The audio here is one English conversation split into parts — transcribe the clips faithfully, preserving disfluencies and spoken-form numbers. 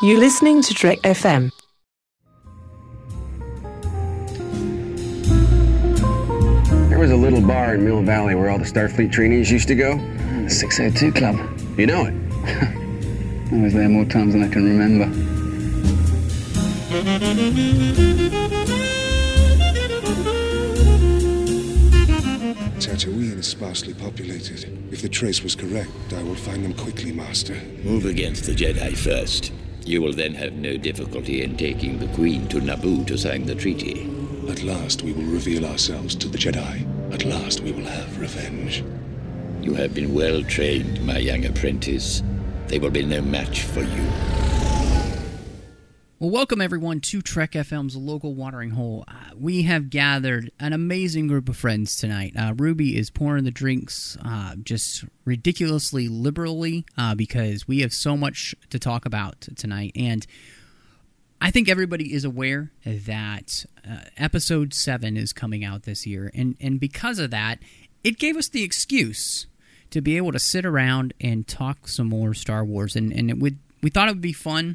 You're listening to Trek F M. There was a little bar in Mill Valley where all the Starfleet trainees used to go. The six oh two Club. You know it? I was there more times than I can remember. Tatooine is sparsely populated. If the trace was correct, I will find them quickly, Master. Move against the Jedi first. You will then have no difficulty in taking the Queen to Naboo to sign the treaty. At last we will reveal ourselves to the Jedi. At last we will have revenge. You have been well trained, my young apprentice. They will be no match for you. Well, welcome everyone to Trek F M's local watering hole. Uh, we have gathered an amazing group of friends tonight. Uh, Ruby is pouring the drinks uh, just ridiculously liberally uh, because we have so much to talk about tonight. And I think everybody is aware that uh, Episode seven is coming out this year. And, and because of that, it gave us the excuse to be able to sit around and talk some more Star Wars. And, and it would we thought it would be fun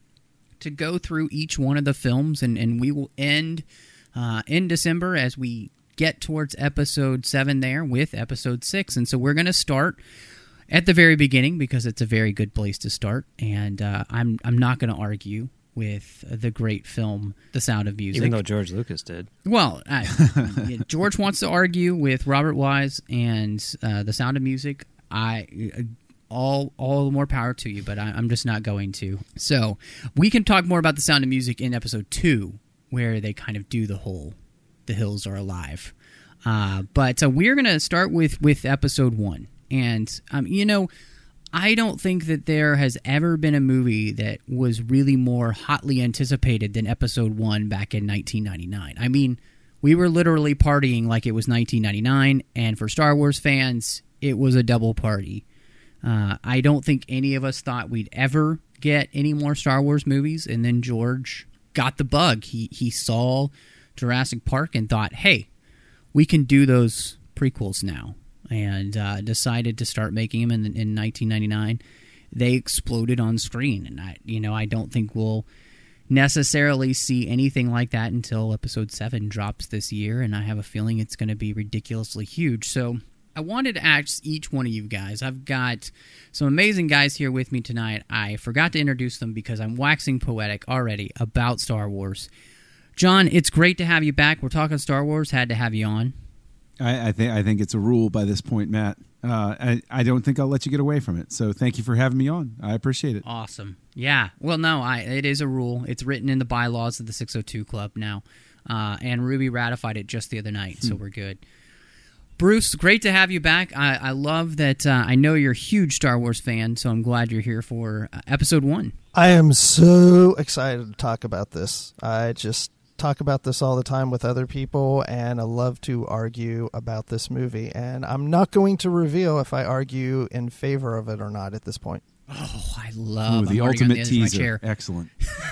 to go through each one of the films, and, and we will end uh, in December as we get towards Episode seven there with Episode six. And so we're going to start at the very beginning because it's a very good place to start. And uh, I'm I'm not going to argue with the great film, The Sound of Music. Even though George Lucas did. Well, I, yeah, George wants to argue with Robert Wise and uh, The Sound of Music. I... All, all the more power to you, but I, I'm just not going to. So we can talk more about The Sound of Music in Episode two, where they kind of do the whole "the hills are alive." Uh, but uh, we're going to start with with Episode one, and um, you know, I don't think that there has ever been a movie that was really more hotly anticipated than Episode one back in nineteen ninety-nine. I mean, we were literally partying like it was nineteen ninety-nine, and for Star Wars fans, it was a double party. Uh, I don't think any of us thought we'd ever get any more Star Wars movies, and then George got the bug. He he saw Jurassic Park and thought, hey, we can do those prequels now, and uh, decided to start making them in, in nineteen ninety-nine. They exploded on screen, and I, you know, I don't think we'll necessarily see anything like that until Episode seven drops this year, and I have a feeling it's going to be ridiculously huge. So I wanted to ask each one of you guys. I've got some amazing guys here with me tonight. I forgot to introduce them because I'm waxing poetic already about Star Wars. John, it's great to have you back. We're talking Star Wars. Had to have you on. I, I think I think it's a rule by this point, Matt. Uh, I, I don't think I'll let you get away from it. So thank you for having me on. I appreciate it. Awesome. Yeah. Well, no, I, it is a rule. It's written in the bylaws of the six oh two Club now. Uh, and Ruby ratified it just the other night, so we're good. Bruce, great to have you back. I, I love that. Uh, I know you're a huge Star Wars fan, so I'm glad you're here for uh, Episode one. I am so excited to talk about this. I just talk about this all the time with other people, and I love to argue about this movie. And I'm not going to reveal if I argue in favor of it or not at this point. Oh, I love Ooh, the I'm ultimate on the edge teaser. of my chair. Excellent.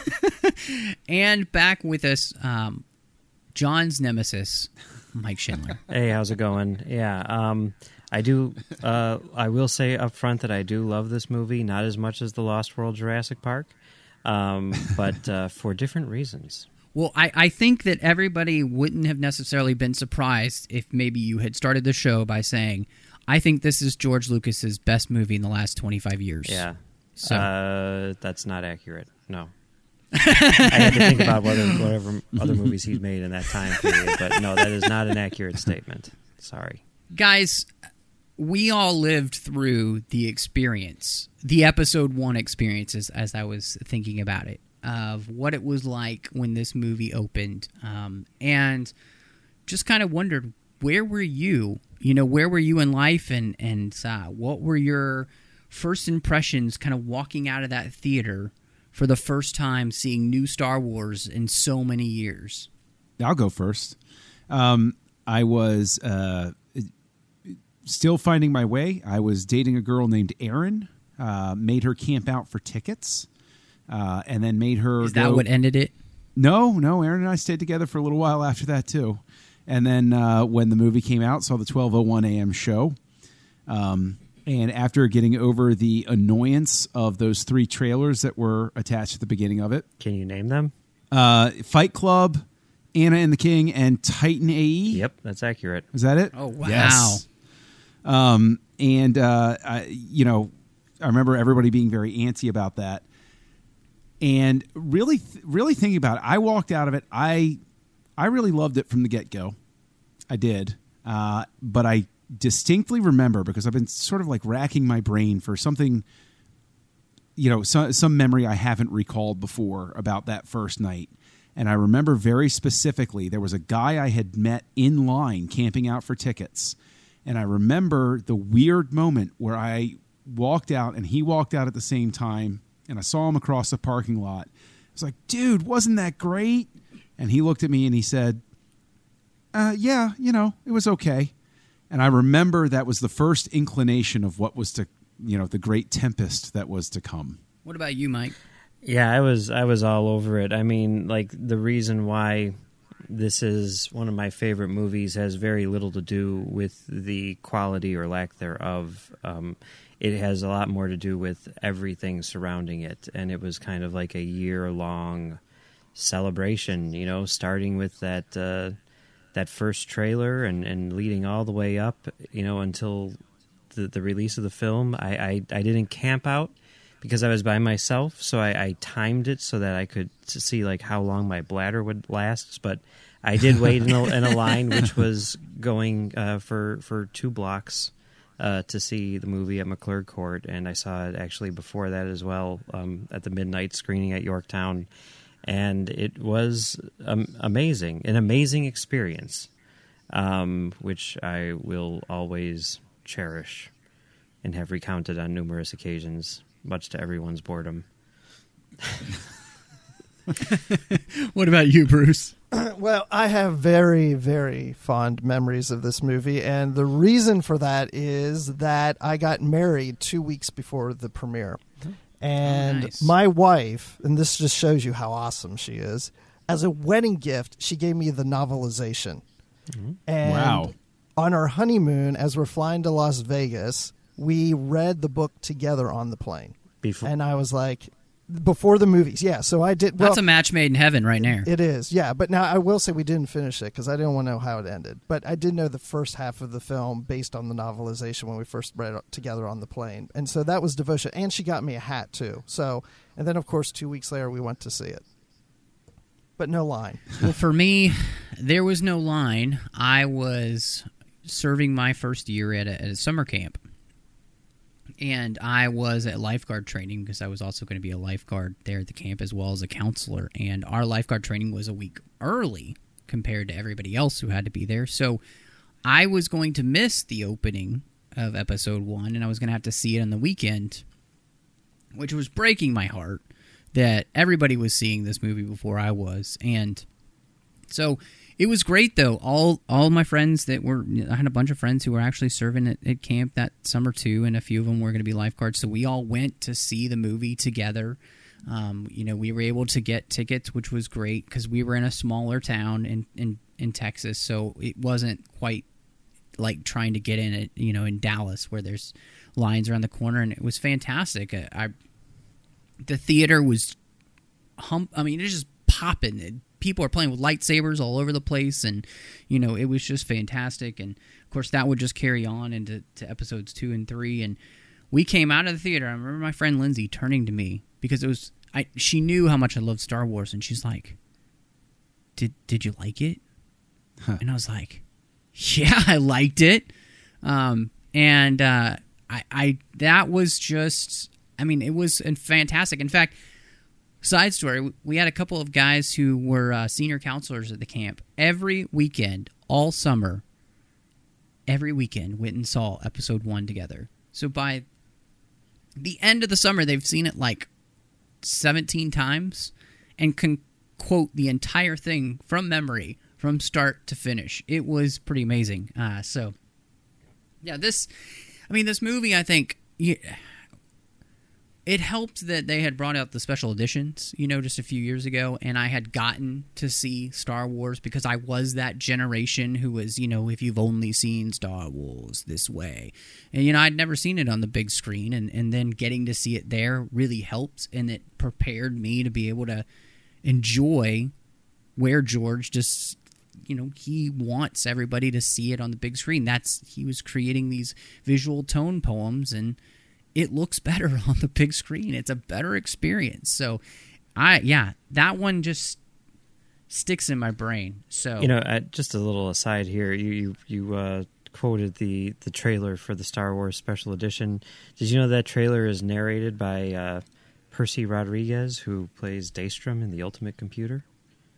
And back with us, um, John's nemesis, Mike Schindler. Hey, how's it going? Yeah, um, I do. Uh, I will say up front that I do love this movie, not as much as The Lost World Jurassic Park, um, but uh, for different reasons. Well, I, I think that everybody wouldn't have necessarily been surprised if maybe you had started the show by saying, I think this is George Lucas's best movie in the last twenty-five years. Yeah, so uh, that's not accurate, no. I had to think about whether, whatever other movies he's made in that time period, but no, that is not an accurate statement. Sorry. Guys, we all lived through the experience, the Episode one experiences, as I was thinking about it, of what it was like when this movie opened, um, and just kind of wondered, where were you? You know, where were you in life, and, and uh, what were your first impressions kind of walking out of that theater for the first time seeing new Star Wars in so many years? I'll go first. Um, I was uh, still finding my way. I was dating a girl named Erin, uh, made her camp out for tickets, uh, and then made her Is that go... what ended it? No, no. Erin and I stayed together for a little while after that, too. And then uh, when the movie came out, saw the twelve oh one a.m. show. Um, And after getting over the annoyance of those three trailers that were attached at the beginning of it. Can you name them? Uh, Fight Club, Anna and the King, and Titan A E. Yep, that's accurate. Is that it? Oh, wow. Yes. Um, and, uh, I, you know, I remember everybody being very antsy about that. And really, th- really thinking about it, I walked out of it. I, I really loved it from the get-go. I did. Uh, but I distinctly remember, because I've been sort of like racking my brain for something, you know, so, some memory I haven't recalled before about that first night. And I remember very specifically, there was a guy I had met in line camping out for tickets. And I remember the weird moment where I walked out and he walked out at the same time, and I saw him across the parking lot. I was like, dude, wasn't that great? And he looked at me and he said, uh, yeah, you know, it was okay. And I remember that was the first inclination of what was to, you know, the great tempest that was to come. What about you, Mike? Yeah, I was I was all over it. I mean, like, the reason why this is one of my favorite movies has very little to do with the quality or lack thereof. Um, it has a lot more to do with everything surrounding it. And it was kind of like a year-long celebration, you know, starting with that... Uh, that first trailer and, and leading all the way up, you know, until the, the release of the film. I, I, I didn't camp out because I was by myself, so I, I timed it so that I could see like how long my bladder would last. But I did wait in a, in a line which was going uh, for for two blocks uh, to see the movie at McClurg Court, and I saw it actually before that as well um, at the midnight screening at Yorktown. And it was um, amazing, an amazing experience, um, which I will always cherish and have recounted on numerous occasions, much to everyone's boredom. What about you, Bruce? Well, I have very, very fond memories of this movie, and the reason for that is that I got married two weeks before the premiere. And oh, nice. My wife, and this just shows you how awesome she is, as a wedding gift, she gave me the novelization. Mm-hmm. And wow. On our honeymoon, as we're flying to Las Vegas, we read the book together on the plane. Before. And I was like, before the movies, yeah. So I did. Well, That's a match made in heaven right there. It is, yeah. But now I will say we didn't finish it because I didn't want to know how it ended. But I did know the first half of the film based on the novelization when we first read it together on the plane, and so that was devotion. And she got me a hat too. So, and then of course two weeks later we went to see it. But no line. Well, for me, there was no line. I was serving my first year at a, at a summer camp. And I was at lifeguard training because I was also going to be a lifeguard there at the camp as well as a counselor. And our lifeguard training was a week early compared to everybody else who had to be there. So I was going to miss the opening of episode one, and I was going to have to see it on the weekend, which was breaking my heart that everybody was seeing this movie before I was. And so it was great, though. All all my friends that were, I had a bunch of friends who were actually serving at, at camp that summer, too, and a few of them were going to be lifeguards. So we all went to see the movie together. Um, you know, we were able to get tickets, which was great because we were in a smaller town in, in, in Texas. So it wasn't quite like trying to get in it, you know, in Dallas where there's lines around the corner. And it was fantastic. I, I the theater was, hum, I mean, it was just popping. It, people are playing with lightsabers all over the place, and you know it was just fantastic. And of course that would just carry on into to episodes two and three. And we came out of the theater. I remember my friend Lindsay turning to me because it was I she knew how much I loved Star Wars, and she's like, did did you like it? Huh. And I was like, yeah, I liked it. Um, and uh, I I that was just I mean it was fantastic. In fact, side story, we had a couple of guys who were uh, senior counselors at the camp. Every weekend, all summer, every weekend, went and saw episode one together. So by the end of the summer, they've seen it like seventeen times and can quote the entire thing from memory, from start to finish. It was pretty amazing. Uh, so, yeah, this, I mean, this movie, I think... Yeah, it helped that they had brought out the special editions, you know, just a few years ago, and I had gotten to see Star Wars because I was that generation who was, you know, if you've only seen Star Wars this way. And, you know, I'd never seen it on the big screen, and, and then getting to see it there really helped, and it prepared me to be able to enjoy where George just, you know, he wants everybody to see it on the big screen. That's, he was creating these visual tone poems, and it looks better on the big screen. It's a better experience. So, I yeah, that one just sticks in my brain. So you know, uh, just a little aside here. You you, you uh, quoted the the trailer for the Star Wars Special Edition. Did you know that trailer is narrated by uh, Percy Rodriguez, who plays Daystrom in The Ultimate Computer?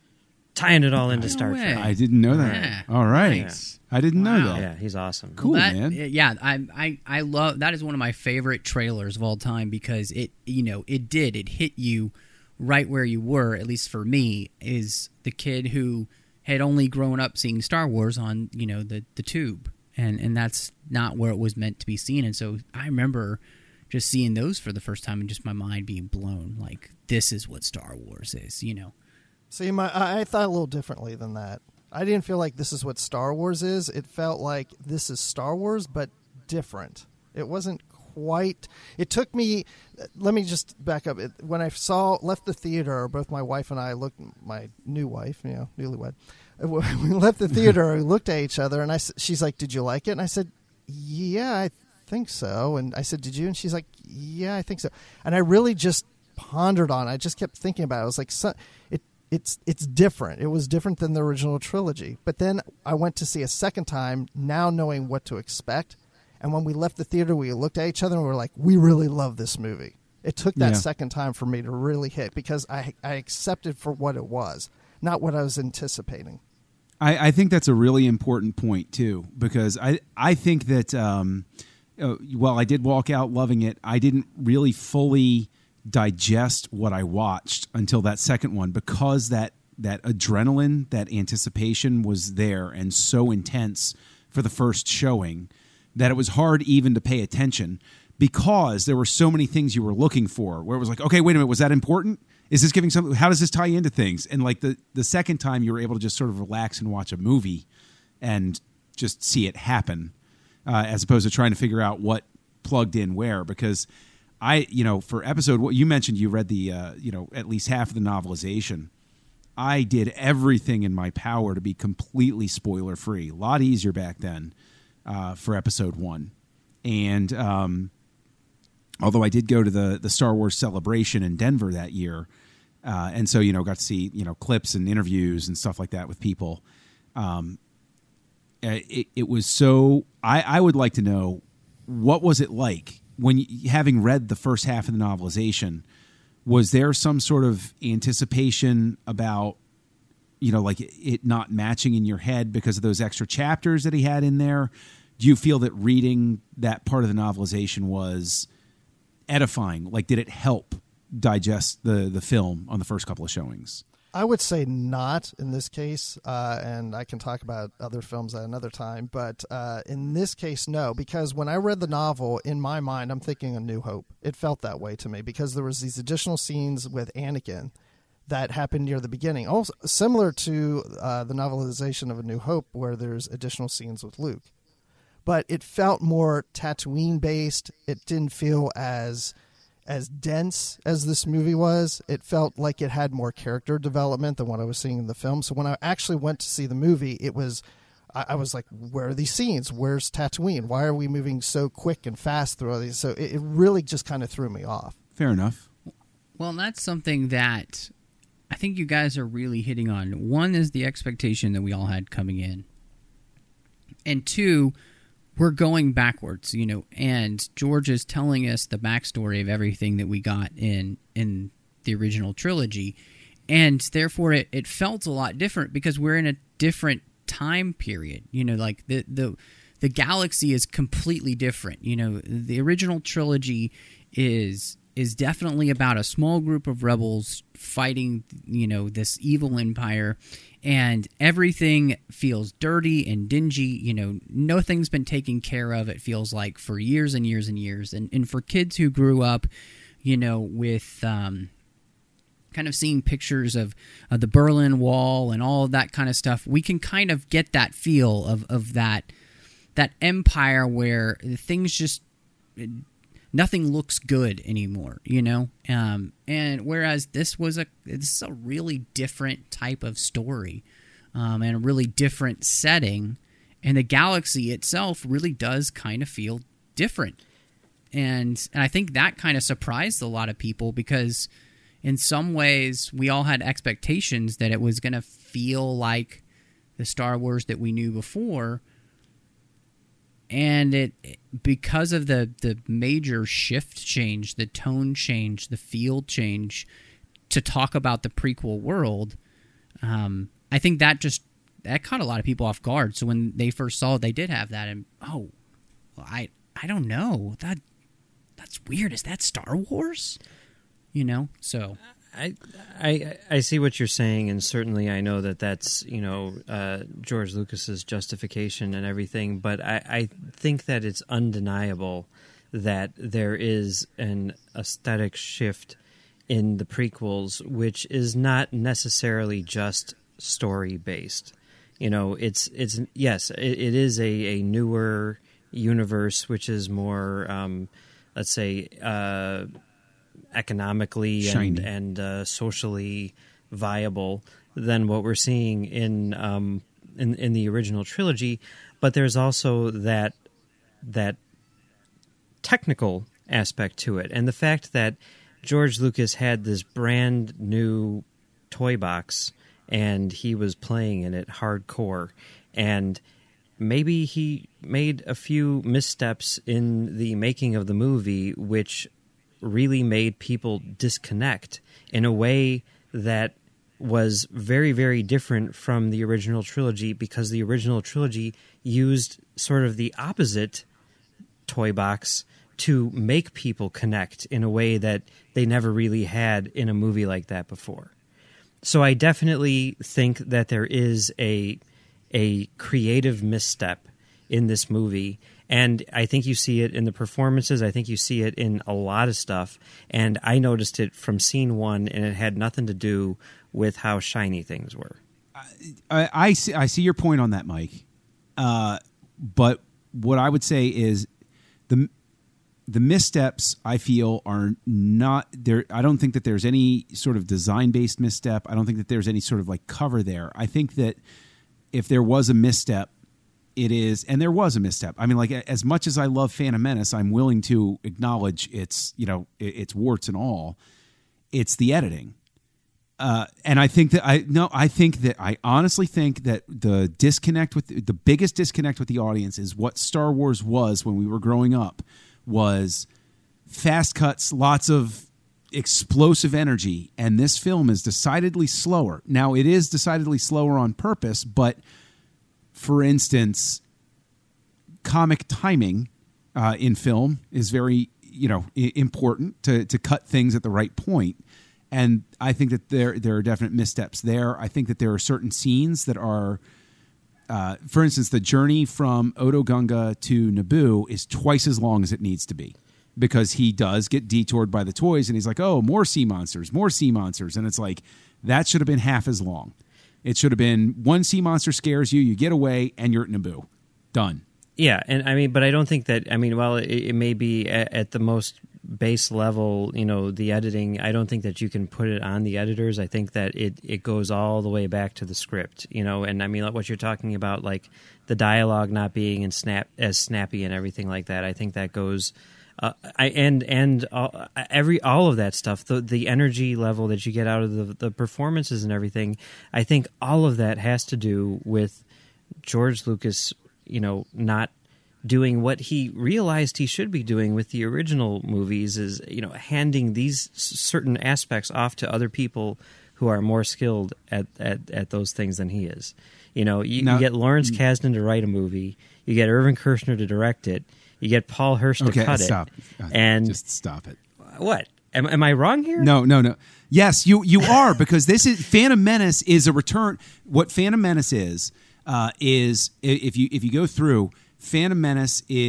Tying it all into No Star way. Trek. I didn't know that. Yeah. All right. Nice. I didn't know Wow. that. Yeah, he's awesome. Cool, That- man. Yeah, I, I I love that. Is one of my favorite trailers of all time because it, you know, it did it hit you right where you were. At least for me, is the kid who had only grown up seeing Star Wars on, you know, the the tube, and and that's not where it was meant to be seen. And so I remember just seeing those for the first time and just my mind being blown. Like, this is what Star Wars is, you know. See, my I I thought a little differently than that. I didn't feel like this is what Star Wars is. It felt like this is Star Wars, but different. It wasn't quite. It took me. Let me just back up. It, when I saw left the theater, both my wife and I looked. My new wife, you know, newlywed. When we left the theater, we looked at each other, and I. s- She's like, "Did you like it?" And I said, "Yeah, I think so." And I said, "Did you?" And she's like, "Yeah, I think so." And I really just pondered on it. I just kept thinking about it. I was like, so, it. It's it's different. It was different than the original trilogy. But then I went to see a second time, now knowing what to expect. And when we left the theater, we looked at each other and we were like, we really love this movie. It took that Yeah. second time for me to really hit because I, I accepted for what it was, not what I was anticipating. I, I think that's a really important point too, because I I think that um, uh, while I did walk out loving it, I didn't really fully digest what I watched until that second one, because that that adrenaline, that anticipation was there and so intense for the first showing that it was hard even to pay attention, because there were so many things you were looking for where it was like, okay, wait a minute, was that important? Is this giving something? How does this tie into things? And like the, the second time you were able to just sort of relax and watch a movie and just see it happen, uh, as opposed to trying to figure out what plugged in where. Because I, you know, for episode, what you mentioned, you read the, uh, you know, at least half of the novelization. I did everything in my power to be completely spoiler free. A lot easier back then uh, for episode one. And um, although I did go to the the Star Wars celebration in Denver that year, uh, and so, you know, got to see, you know, clips and interviews and stuff like that with people. Um, it, it was so. I, I would like to know, what was it like when, you, having read the first half of the novelization, was there some sort of anticipation about, you know, like it not matching in your head because of those extra chapters that he had in there? Do you feel that reading that part of the novelization was edifying? Like, did it help digest the, the film on the first couple of showings? I would say not in this case, uh, and I can talk about other films at another time, but uh, in this case, no, because when I read the novel, in my mind, I'm thinking A New Hope. It felt that way to me because there was these additional scenes with Anakin that happened near the beginning, also similar to uh, the novelization of A New Hope, where there's additional scenes with Luke. But it felt more Tatooine-based. It didn't feel as as dense as this movie was. It felt like it had more character development than what I was seeing in the film. So when I actually went to see the movie, it was, I, I was like, where are these scenes? Where's Tatooine? Why are we moving so quick and fast through all these? So it, it really just kind of threw me off. Fair enough. Well, that's something that I think you guys are really hitting on. One is the expectation that we all had coming in. And two, we're going backwards, you know, and George is telling us the backstory of everything that we got in in the original trilogy. And therefore, it, it felt a lot different because we're in a different time period. You know, like the, the, the galaxy is completely different. You know, the original trilogy is is definitely about a small group of rebels fighting, you know, this evil empire, and everything feels dirty and dingy. You know, nothing's been taken care of, it feels like, for years and years and years. And and for kids who grew up, you know, with um, kind of seeing pictures of, of the Berlin Wall and all of that kind of stuff, we can kind of get that feel of, of that that empire where things just nothing looks good anymore, you know. Um, and whereas this was a this is a really different type of story, um, and a really different setting, and the galaxy itself really does kind of feel different. And, and I think that kind of surprised a lot of people because in some ways we all had expectations that it was going to feel like the Star Wars that we knew before. And it because of the, the major shift change, the tone change, the feel change to talk about the prequel world, um, I think that just that caught a lot of people off guard. So when they first saw it, they did have that, and oh, well, I I don't know that. That's weird. Is that Star Wars? You know, so I, I I see what you're saying, and certainly I know that that's you know uh, George Lucas's justification and everything. But I, I think that it's undeniable that there is an aesthetic shift in the prequels, which is not necessarily just story based. You know, it's it's yes, it, it is a, a newer universe, which is more. Um, let's say, uh, economically Shiny. and, and uh, socially viable than what we're seeing in, um, in in the original trilogy. But there's also that that technical aspect to it. And the fact that George Lucas had this brand new toy box and he was playing in it hardcore, and maybe he made a few missteps in the making of the movie, which really made people disconnect in a way that was very, very different from the original trilogy, because the original trilogy used sort of the opposite toy box to make people connect in a way that they never really had in a movie like that before. So I definitely think that there is a a creative misstep in this movie, and I think you see it in the performances. I think you see it in a lot of stuff, and I noticed it from scene one, and it had nothing to do with how shiny things were. I, I, see, I see your point on that, Mike, uh, but what I would say is the the missteps, I feel, are not there. I don't think that there's any sort of design-based misstep. I don't think that there's any sort of like cover there. I think that if there was a misstep, it is, and there was a misstep. I mean, like, as much as I love Phantom Menace, I'm willing to acknowledge its, you know, its warts and all. It's the editing, uh, and I think that I no, I think that I honestly think that the disconnect with the biggest disconnect with the audience is what Star Wars was when we were growing up, was fast cuts, lots of explosive energy, and this film is decidedly slower. Now, it is decidedly slower on purpose, but for instance, comic timing uh, in film is very, you know, I- important to to cut things at the right point. And I think that there there are definite missteps there. I think that there are certain scenes that are, uh, for instance, the journey from Otoh Gunga to Naboo is twice as long as it needs to be, because he does get detoured by the toys, and he's like, oh, more sea monsters, more sea monsters. And it's like, that should have been half as long. It should have been one sea monster scares you, you get away, and you're at Naboo. Done. Yeah, and I mean, but I don't think that, I mean, while it, it may be at, at the most base level, you know, the editing, I don't think that you can put it on the editors. I think that it, it goes all the way back to the script, you know, and I mean, what you're talking about, like the dialogue not being in snap as snappy and everything like that, I think that goes... Uh, I and and all, every all of that stuff, the the energy level that you get out of the the performances and everything, I think all of that has to do with George Lucas, you know, not doing what he realized he should be doing with the original movies, is, you know, handing these certain aspects off to other people who are more skilled at at, at those things than he is. You know, you, now, you get Lawrence Kasdan to write a movie, you get Irvin Kershner to direct it. You get Paul Hirsch to okay, cut stop. it. Uh, and just stop it. What? Am, am I wrong here? No, no, no. Yes, you you are, because this is Phantom Menace is a return. What Phantom Menace is uh, is if you if you go through, Phantom Menace is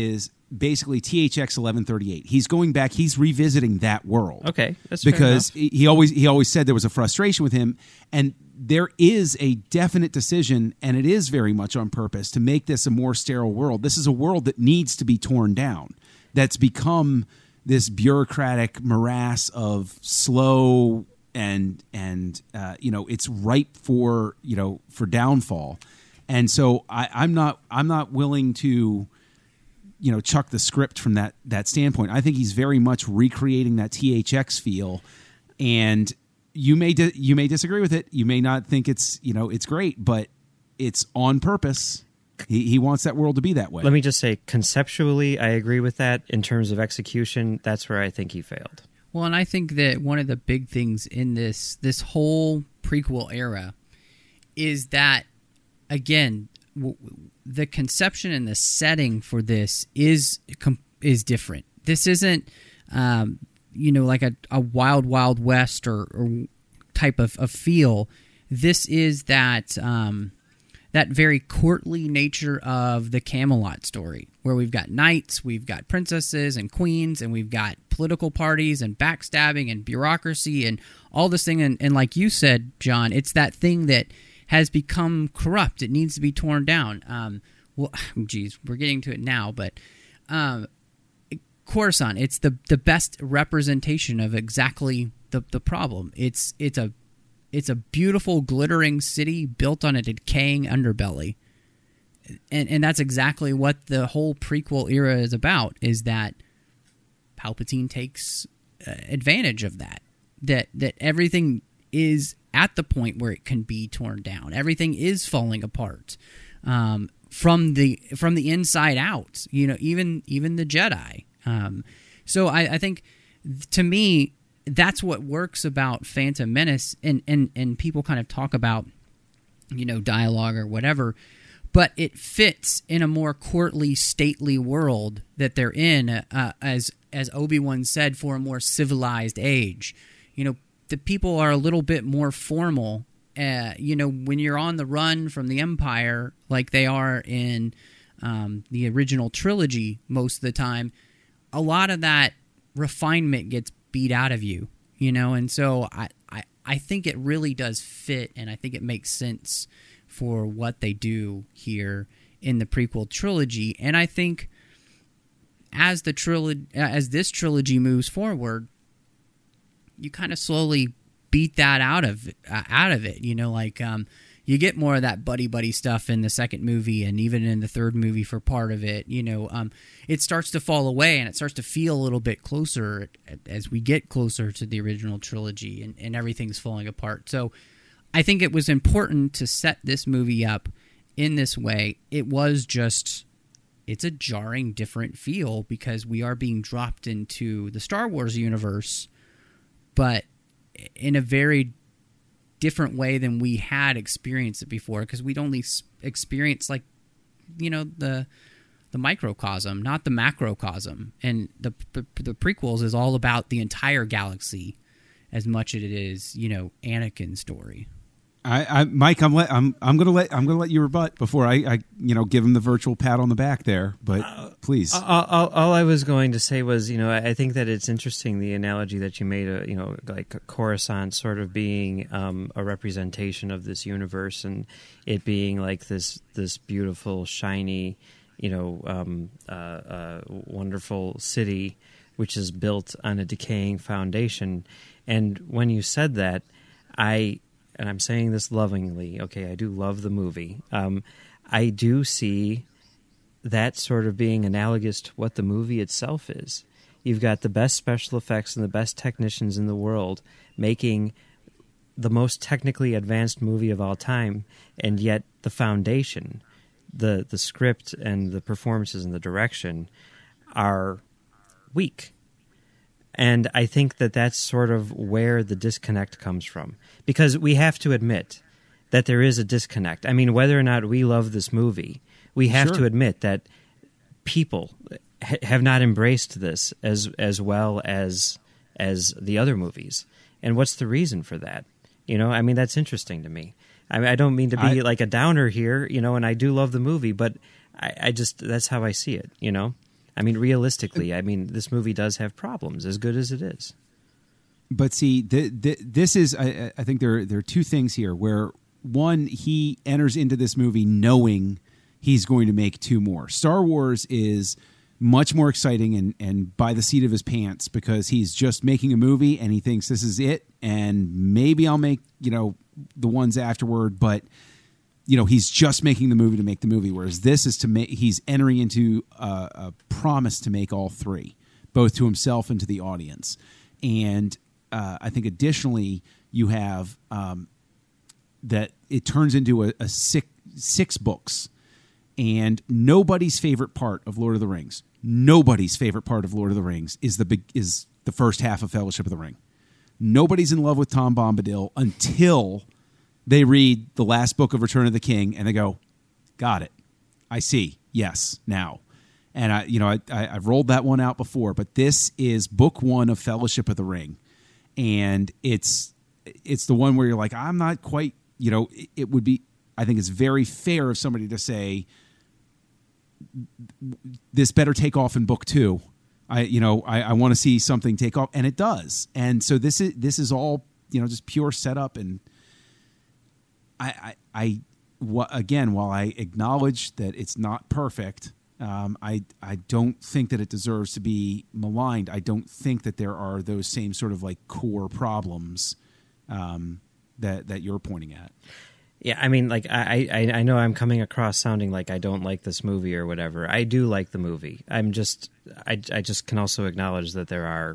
basically T H X eleven thirty-eight. He's going back. He's revisiting that world. Okay, that's fair because enough. he always he always said there was a frustration with him, and there is a definite decision, and it is very much on purpose to make this a more sterile world. This is a world that needs to be torn down. That's become this bureaucratic morass of slow and and uh, you know, it's ripe for you know for downfall. And so I, I'm not I'm not willing to, you know, chuck the script from that that standpoint. I think he's very much recreating that T H X feel, and you may di- you may disagree with it. You may not think it's you know it's great, but it's on purpose. He he wants that world to be that way. Let me just say, conceptually, I agree with that. In terms of execution, that's where I think he failed. Well, and I think that one of the big things in this this whole prequel era is that, again, w- the conception and the setting for this is com- is different. This isn't, um, you know, like a, a Wild Wild West or, or type of, of feel. This is that um, that very courtly nature of the Camelot story, where we've got knights, we've got princesses and queens, and we've got political parties and backstabbing and bureaucracy and all this thing. And, and like you said, John, it's that thing that has become corrupt. It needs to be torn down. Um, well, geez, we're getting to it now, but um, Coruscant, it's the the best representation of exactly the the problem. It's it's a it's a beautiful, glittering city built on a decaying underbelly, and and that's exactly what the whole prequel era is about. Is that Palpatine takes uh, advantage of that. That that everything is at the point where it can be torn down. Everything is falling apart um, from the from the inside out. You know, even even the Jedi. Um, so I, I think, to me, that's what works about Phantom Menace. And, and and people kind of talk about, you know, dialogue or whatever, but it fits in a more courtly, stately world that they're in, uh, as as Obi-Wan said, for a more civilized age. You know, the people are a little bit more formal. Uh, you know, when you're on the run from the Empire, like they are in um, the original trilogy most of the time, a lot of that refinement gets beat out of you, you know? And so I, I, I think it really does fit, and I think it makes sense for what they do here in the prequel trilogy. And I think as the trilogy, as this trilogy moves forward, you kind of slowly beat that out of uh, out of it. You know, like um, you get more of that buddy buddy stuff in the second movie, and even in the third movie for part of it. You know, um, it starts to fall away, and it starts to feel a little bit closer as we get closer to the original trilogy, and, and everything's falling apart. So, I think it was important to set this movie up in this way. It was just, it's a jarring, different feel because we are being dropped into the Star Wars universe, but in a very different way than we had experienced it before, because we'd only experienced, like, you know, the the microcosm, not the macrocosm. And the, the the prequels is all about the entire galaxy as much as it is, you know, Anakin's story. I, I Mike, I'm let, I'm I'm gonna let I'm gonna let you rebut before I, I you know give him the virtual pat on the back there. But uh, please, all, all, all I was going to say was, you know, I think that it's interesting the analogy that you made. Uh, you know, like Coruscant sort of being um, a representation of this universe, and it being like this this beautiful, shiny, you know, um, uh, uh, wonderful city, which is built on a decaying foundation. And when you said that, I. And I'm saying this lovingly, okay, I do love the movie. Um, I do see that sort of being analogous to what the movie itself is. You've got the best special effects and the best technicians in the world making the most technically advanced movie of all time, and yet the foundation, the the script and the performances and the direction are weak. And I think that that's sort of where the disconnect comes from. Because we have to admit that there is a disconnect. I mean, whether or not we love this movie, we have Sure. to admit that people ha- have not embraced this as as well as as the other movies. And what's the reason for that? You know, I mean, that's interesting to me. I mean, I don't mean to be I, like a downer here, you know, and I do love the movie, but I, I just, that's how I see it, you know? I mean, realistically, I mean, this movie does have problems, as good as it is. But see, th- th- this is, I, I think there, there are two things here where, one, he enters into this movie knowing he's going to make two more. Star Wars is much more exciting and, and by the seat of his pants because he's just making a movie and he thinks this is it and maybe I'll make, you know, the ones afterward, but you know, he's just making the movie to make the movie, whereas this is to make, he's entering into a, a promise to make all three, both to himself and to the audience. And uh, I think additionally you have um, that it turns into a, a six, six books. And nobody's favorite part of Lord of the Rings, nobody's favorite part of Lord of the Rings is the big, is the first half of Fellowship of the Ring. Nobody's in love with Tom Bombadil until they read the last book of Return of the King and they go, got it. I see. Yes. Now. And I, you know, I, I, I've rolled that one out before, but this is book one of Fellowship of the Ring. And it's, it's the one where you're like, I'm not quite, you know, it, it would be, I think it's very fair of somebody to say, this better take off in book two. I, you know, I, I want to see something take off, and it does. And so this is this is all, you know, just pure setup. And I, I, I wh- again, while I acknowledge that it's not perfect, um, I, I don't think that it deserves to be maligned. I don't think that there are those same sort of like core problems um, that that you're pointing at. Yeah, I mean, like, I, I I know I'm coming across sounding like I don't like this movie or whatever. I do like the movie. I'm just, I, I just can also acknowledge that there are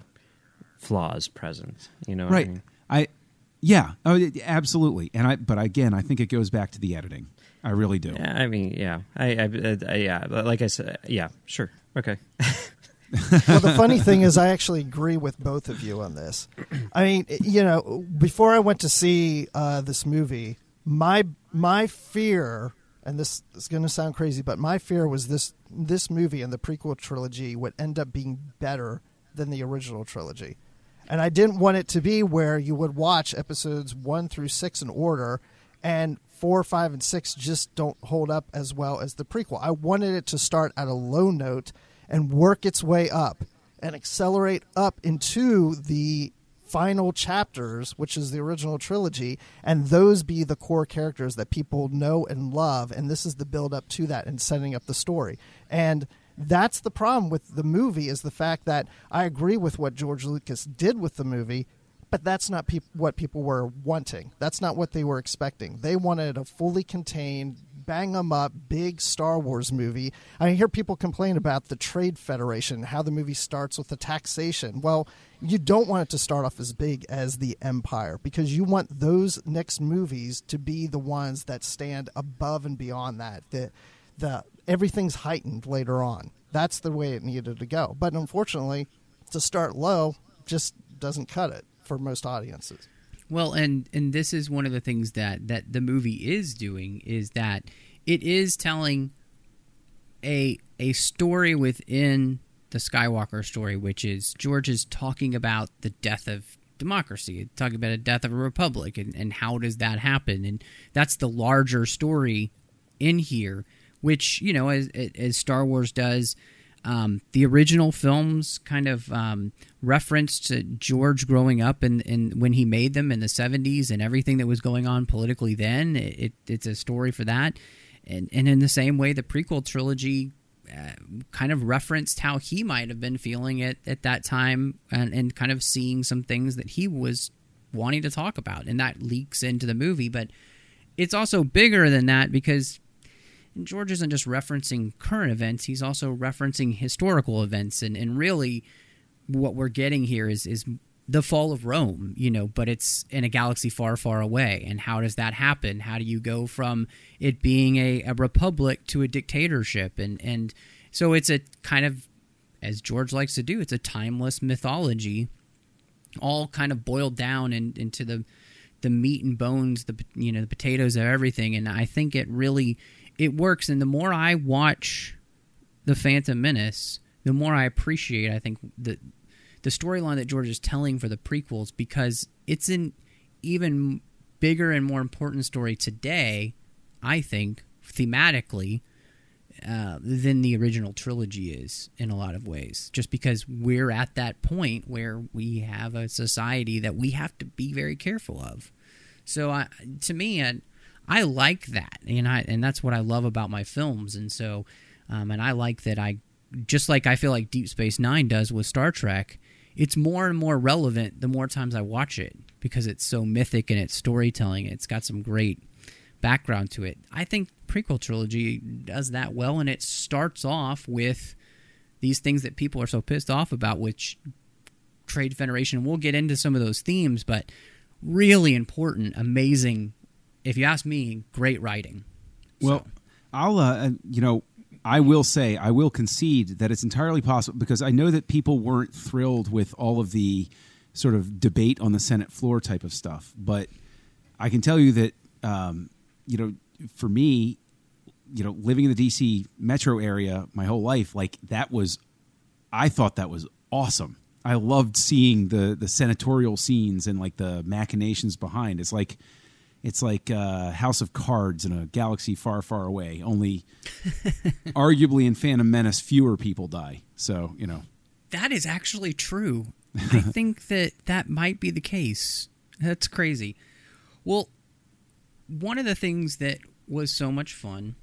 flaws present. You know what right. I mean? I, yeah, oh, absolutely. And I, but again, I think it goes back to the editing. I really do. Yeah, I mean, yeah, I, I, I yeah, like I said, yeah, sure, okay. Well, the funny thing is I actually agree with both of you on this. I mean, you know, before I went to see uh, this movie, My my fear, and this is going to sound crazy, but my fear was this this movie and the prequel trilogy would end up being better than the original trilogy. And I didn't want it to be where you would watch episodes one through six in order, and four, five, and six just don't hold up as well as the prequel. I wanted it to start at a low note and work its way up and accelerate up into the final chapters, which is the original trilogy, and those be the core characters that people know and love, and this is the build up to that and setting up the story. And that's the problem with the movie, is the fact that I agree with what George Lucas did with the movie, but that's not pe- what people were wanting. That's not what they were expecting. They wanted a fully contained, bang 'em up, big Star Wars movie. I hear people complain about the Trade Federation, how the movie starts with the taxation. Well, you don't want it to start off as big as the Empire, because you want those next movies to be the ones that stand above and beyond that. The, the everything's heightened later on. That's the way it needed to go. But unfortunately, to start low just doesn't cut it for most audiences. Well, and and this is one of the things that, that the movie is doing, is that it is telling a a story within the Skywalker story, which is George is talking about the death of democracy, talking about the death of a republic, and, and how does that happen, and that's the larger story in here, which, you know, as as Star Wars does. Um, the original films kind of um, referenced to George growing up and, and when he made them in the seventies and everything that was going on politically then. It, it, it's a story for that. And, and in the same way, the prequel trilogy uh, kind of referenced how he might have been feeling it at that time, and, and kind of seeing some things that he was wanting to talk about. And that leaks into the movie. But it's also bigger than that, because and George isn't just referencing current events, he's also referencing historical events. And, and really what we're getting here is, is the fall of Rome, you know, but it's in a galaxy far, far away. And how does that happen? How do you go from it being a, a republic to a dictatorship? And, and so it's a kind of, as George likes to do, it's a timeless mythology, all kind of boiled down in, into the the meat and bones, the you know the potatoes of everything. And I think it really... it works, and the more I watch The Phantom Menace, the more I appreciate, I think, the the storyline that George is telling for the prequels, because it's an even bigger and more important story today, I think, thematically, uh, than the original trilogy is in a lot of ways, just because we're at that point where we have a society that we have to be very careful of. So I, to me, I, I like that, and I and that's what I love about my films. And so, um, and I like that I, just like I feel like Deep Space Nine does with Star Trek, it's more and more relevant the more times I watch it because it's so mythic in its storytelling. It's got some great background to it. I think prequel trilogy does that well, and it starts off with these things that people are so pissed off about, which Trade Federation. We'll get into some of those themes, but really important, amazing. If you ask me, great writing. Well, so. I'll, uh, you know, I will say, I will concede that it's entirely possible, because I know that people weren't thrilled with all of the sort of debate on the Senate floor type of stuff. But I can tell you that, um, you know, for me, you know, living in the D C metro area my whole life, like that was, I thought that was awesome. I loved seeing the the senatorial scenes and like the machinations behind. It's like, it's like uh, House of Cards in a galaxy far, far away. Only, arguably in Phantom Menace, fewer people die. So, you know, that is actually true. I think that that might be the case. That's crazy. Well, one of the things that was so much fun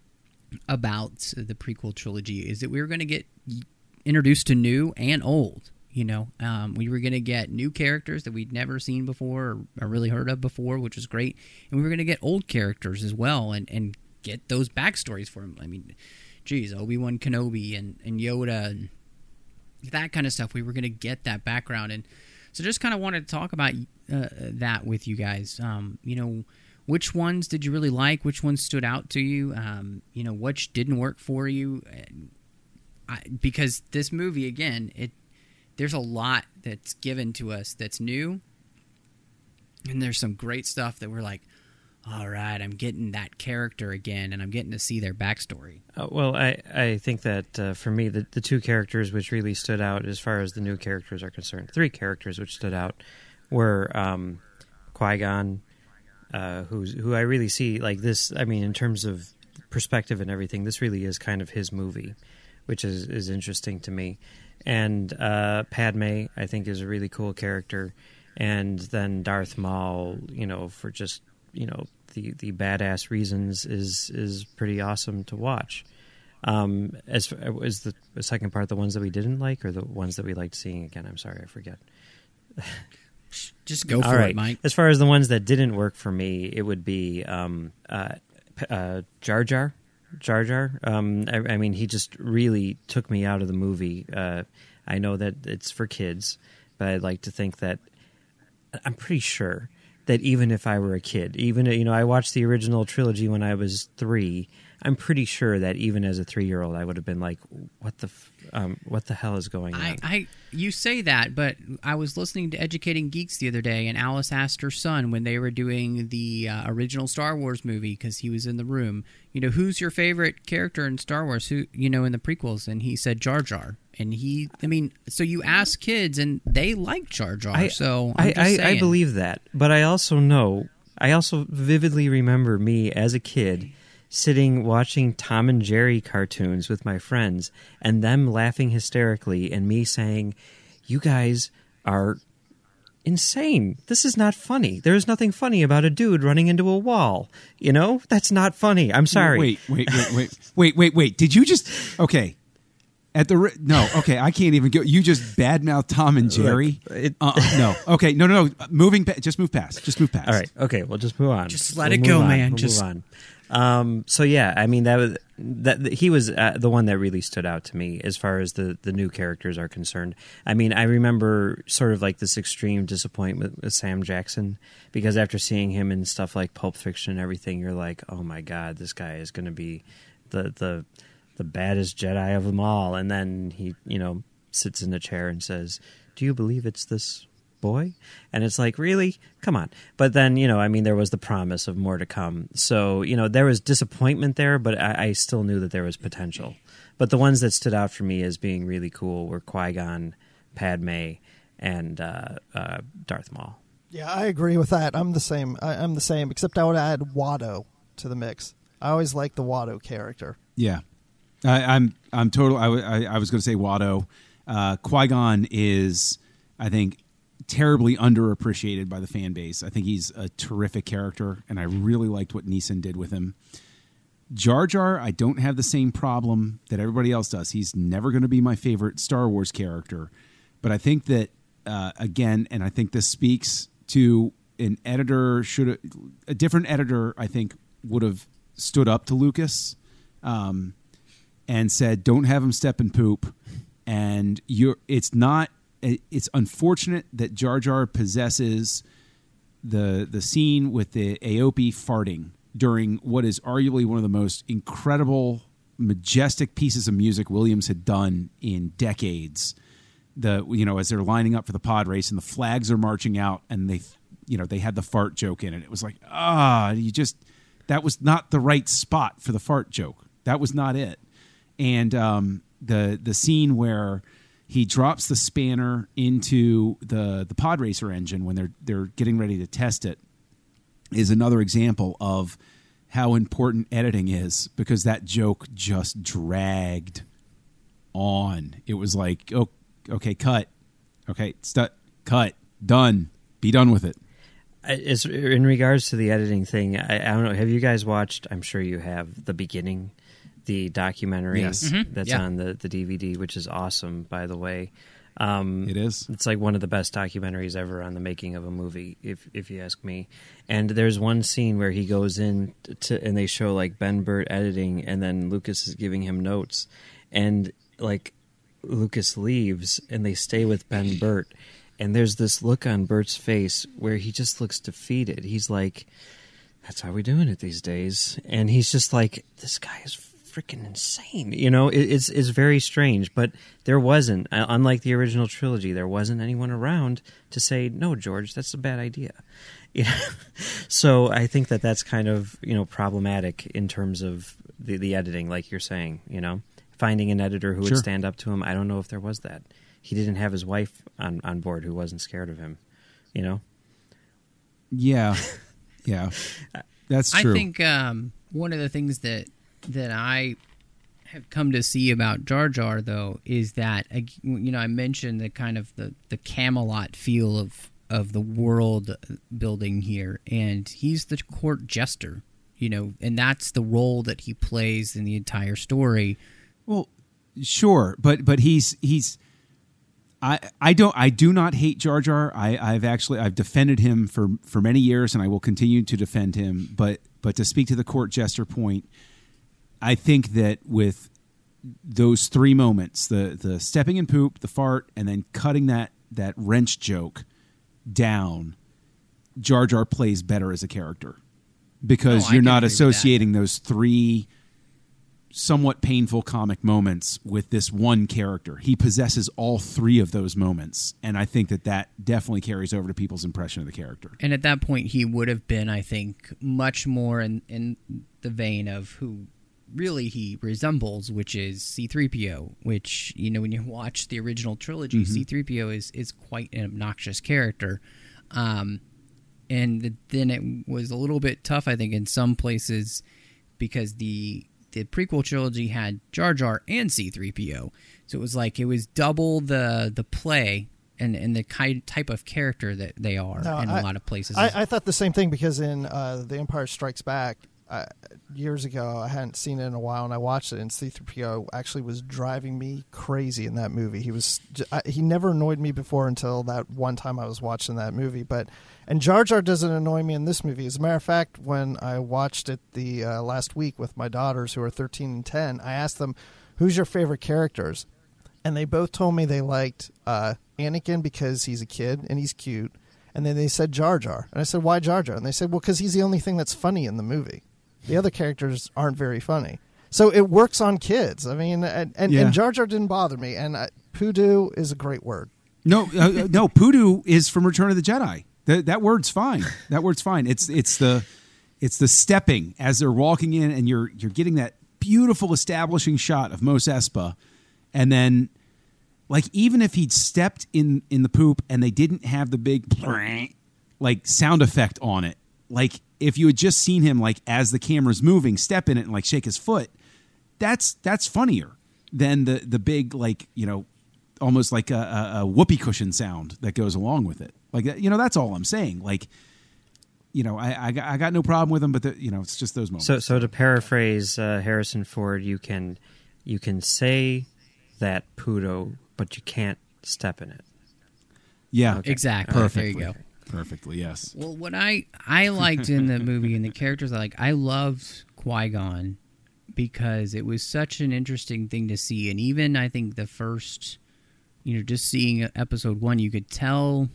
about the prequel trilogy is that we were going to get introduced to new and old. You know, um, we were going to get new characters that we'd never seen before or, or really heard of before, which was great. And we were going to get old characters as well and, and get those backstories for them. I mean, geez, Obi-Wan Kenobi and, and Yoda and that kind of stuff. We were going to get that background. And so just kind of wanted to talk about uh, that with you guys. Um, you know, which ones did you really like? Which ones stood out to you? Um, you know, which didn't work for you? I, because this movie, again, it there's a lot that's given to us that's new, and there's some great stuff that we're like, all right, I'm getting that character again, and I'm getting to see their backstory. Uh, well, I, I think that uh, for me, the, the two characters which really stood out as far as the new characters are concerned, three characters which stood out were um, Qui-Gon, uh, who's, who I really see like this, I mean, in terms of perspective and everything, this really is kind of his movie, which is, is interesting to me. And uh, Padme, I think, is a really cool character. And then Darth Maul, you know, for just, you know, the, the badass reasons is is pretty awesome to watch. Um, as is the, the second part, the ones that we didn't like, or the ones that we liked seeing again? I'm sorry, I forget. Just go for All right. it, Mike. As far as the ones that didn't work for me, it would be um, uh, uh, Jar Jar. Jar Jar. Um, I, I mean, he just really took me out of the movie. Uh, I know that it's for kids, but I'd like to think that I'm pretty sure that even if I were a kid, even, you know, I watched the original trilogy when I was three. I'm pretty sure that even as a three-year-old, I would have been like, "What the, f- um, what the hell is going on?" I, I, you say that, but I was listening to Educating Geeks the other day, and Alice asked her son when they were doing the uh, original Star Wars movie, because he was in the room, you know, who's your favorite character in Star Wars? Who, you know, in the prequels, and he said Jar Jar. And he, I mean, so you ask kids, and they like Jar Jar. I, so I'm I, just I, saying. I believe that, but I also know, I also vividly remember me as a kid sitting watching Tom and Jerry cartoons with my friends, and them laughing hysterically, and me saying, "You guys are insane. This is not funny. There's nothing funny about a dude running into a wall. You know, that's not funny. I'm sorry." Wait, wait, wait, wait, wait, wait, wait. Did you just okay? At the no, okay, I can't even go. You just badmouth Tom and Jerry. Look, it, uh, no, okay, no, no, no. Moving, pa- just move past. Just move past. All right, okay, we'll just move on. Just let we'll it go, on. man. We'll just move on. Um, so yeah, I mean that was that he was uh, the one that really stood out to me as far as the the new characters are concerned. I mean, I remember sort of like this extreme disappointment with Sam Jackson, because after seeing him in stuff like Pulp Fiction and everything, you're like, oh my god, this guy is going to be the the the baddest Jedi of them all. And then he, you know, sits in a chair and says, "Do you believe it's this boy?" And it's like, really? Come on. But then, you know, I mean, there was the promise of more to come. So, you know, there was disappointment there, but I, I still knew that there was potential. But the ones that stood out for me as being really cool were Qui-Gon, Padme, and uh, uh, Darth Maul. Yeah, I agree with that. I'm the same. I, I'm the same, except I would add Watto to the mix. I always liked the Watto character. Yeah. I, I'm I'm total. I, w- I, I was going to say Watto. Uh, Qui-Gon is, I think, terribly underappreciated by the fan base. I think he's a terrific character, and I really liked what Neeson did with him. Jar Jar, I don't have the same problem that everybody else does. He's never going to be my favorite Star Wars character. But I think that, uh, again, and I think this speaks to an editor, should a different editor, I think, would have stood up to Lucas um, and said, don't have him step and poop. And you're, it's not, it's unfortunate that Jar Jar possesses the the scene with the Aope farting during what is arguably one of the most incredible, majestic pieces of music Williams had done in decades. The you know as they're lining up for the pod race and the flags are marching out and they you know they had the fart joke in it. It was like ah, you just that was not the right spot for the fart joke. That was not it. And um, the the scene where he drops the spanner into the the pod racer engine when they're they're getting ready to test it is another example of how important editing is, because that joke just dragged on. It was like, oh, okay, cut, okay, stu- cut, done, be done with it. As, in regards to the editing thing, I, I don't know. Have you guys watched? I'm sure you have The Beginning, the documentary Yes. Mm-hmm. that's Yeah. on the, the D V D, which is awesome, by the way. Um, It is. It's like one of the best documentaries ever on the making of a movie, if if you ask me. And there's one scene where he goes in to, and they show like Ben Burtt editing, and then Lucas is giving him notes, and like Lucas leaves, and they stay with Ben Burtt, and there's this look on Burt's face where he just looks defeated. He's like, "That's how we're doing it these days," and he's just like, "This guy is freaking insane," you know. It, it's it's very strange, but there wasn't, uh, unlike the original trilogy, there wasn't anyone around to say, "No, George, that's a bad idea." You know? So I think that that's kind of, you know, problematic in terms of the the editing, like you're saying. You know, finding an editor who Sure. would stand up to him. I don't know if there was that. He didn't have his wife on on board who wasn't scared of him. You know. Yeah, yeah, that's true. I think um, one of the things that that I have come to see about Jar Jar, though, is that, you know, I mentioned the kind of the, the Camelot feel of, of the world building here, and he's the court jester, you know, and that's the role that he plays in the entire story. Well, sure, but but he's he's. I, I don't I do not hate Jar Jar. I, I've actually I've defended him for, for many years, and I will continue to defend him. But but to speak to the court jester point, I think that with those three moments, the the stepping in poop, the fart, and then cutting that that wrench joke down, Jar Jar plays better as a character, because Oh, I you're can not agree with associating those three somewhat painful comic moments with this one character. He possesses all three of those moments, and I think that that definitely carries over to people's impression of the character. And at that point, he would have been, I think, much more in, in the vein of who really he resembles, which is C three P O, which, you know, when you watch the original trilogy, Mm-hmm. C three P O is, is quite an obnoxious character. Um, and the, then it was a little bit tough, I think, in some places, because the the prequel trilogy had Jar Jar and C three P O. So it was like it was double the the play and, and the kind type of character that they are No, in I- a lot of places. I, I thought the same thing, because in uh, The Empire Strikes Back, uh, years ago, I hadn't seen it in a while, and I watched it, and C three P O actually was driving me crazy in that movie. He was j- I, he never annoyed me before until that one time I was watching that movie. But and Jar Jar doesn't annoy me in this movie. As a matter of fact, when I watched it the uh, last week with my daughters, who are thirteen and ten, I asked them, "Who's your favorite characters?" And they both told me they liked uh, Anakin because he's a kid and he's cute. And then they said Jar Jar. And I said, "Why Jar Jar?" And they said, "Well, because he's the only thing that's funny in the movie. The other characters aren't very funny." So it works on kids. I mean, and, and, Yeah. and Jar Jar didn't bother me. And uh, Poodoo is a great word. No, uh, no, Poodoo is from Return of the Jedi. That that word's fine. That word's fine. It's it's the it's the stepping as they're walking in, and you're you're getting that beautiful establishing shot of Mos Espa, and then, like, even if he'd stepped in in the poop and they didn't have the big like sound effect on it, like if you had just seen him, like, as the camera's moving, step in it and like shake his foot, that's that's funnier than the the big, like, you know, almost like a, a, a whoopee cushion sound that goes along with it. Like, you know, that's all I'm saying. Like, you know, I I got, I got no problem with them, but the, you know, it's just those moments. So so to paraphrase uh, Harrison Ford, you can you can say that Puto, but you can't step in it. Yeah, okay. Exactly. Perfectly. There you go. Perfectly, yes. Well, what I I liked in the movie and the characters I like, I loved Qui-Gon because it was such an interesting thing to see, and even I think the first, you know, just seeing episode one, you could tell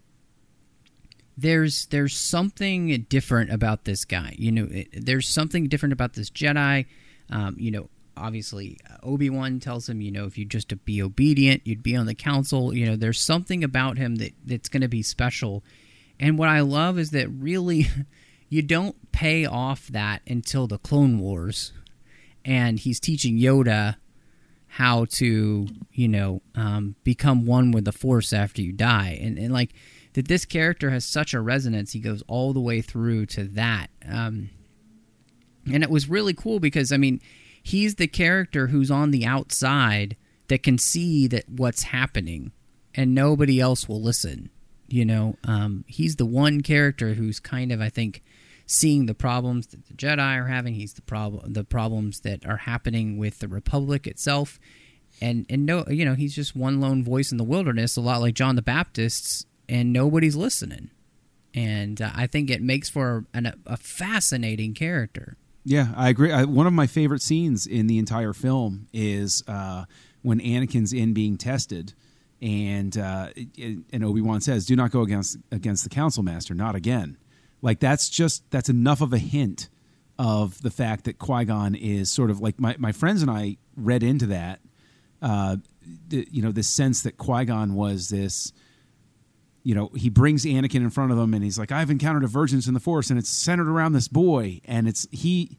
there's there's something different about this guy. You know, it, there's something different about this Jedi. Um, you know, obviously Obi-Wan tells him, you know, if you just be obedient, you'd be on the council. You know, there's something about him that that's going to be special. And what I love is that really you don't pay off that until the Clone Wars, and he's teaching Yoda how to, you know, um, become one with the Force after you die. And, and like that this character has such a resonance, he goes all the way through to that. Um, and it was really cool because, I mean, he's the character who's on the outside that can see that what's happening, and nobody else will listen. You know, um, he's the one character who's kind of, I think, seeing the problems that the Jedi are having. He's the problem, the problems that are happening with the Republic itself, and and no, you know, he's just one lone voice in the wilderness, a lot like John the Baptist, and nobody's listening. And uh, I think it makes for an, a fascinating character. Yeah, I agree. I, one of my favorite scenes in the entire film is uh, when Anakin's in being tested. And uh, and Obi-Wan says, "Do not go against against the Council Master, not again." Like that's just that's enough of a hint of the fact that Qui-Gon is sort of like my, my friends and I read into that. Uh, the, you know, this sense that Qui-Gon was this. You know, he brings Anakin in front of them, and he's like, "I've encountered a virgins in the Force, and it's centered around this boy." And it's he.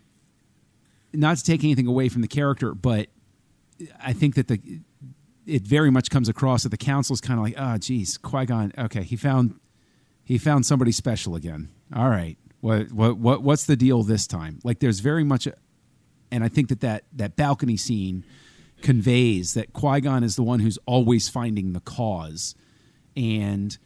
Not to take anything away from the character, but I think that the. It very much comes across that the council's kind of like, oh, geez, Qui-Gon. Okay, he found he found somebody special again. All right, what what what what's the deal this time? Like, there's very much, a, and I think that, that that balcony scene conveys that Qui-Gon is the one who's always finding the cause, and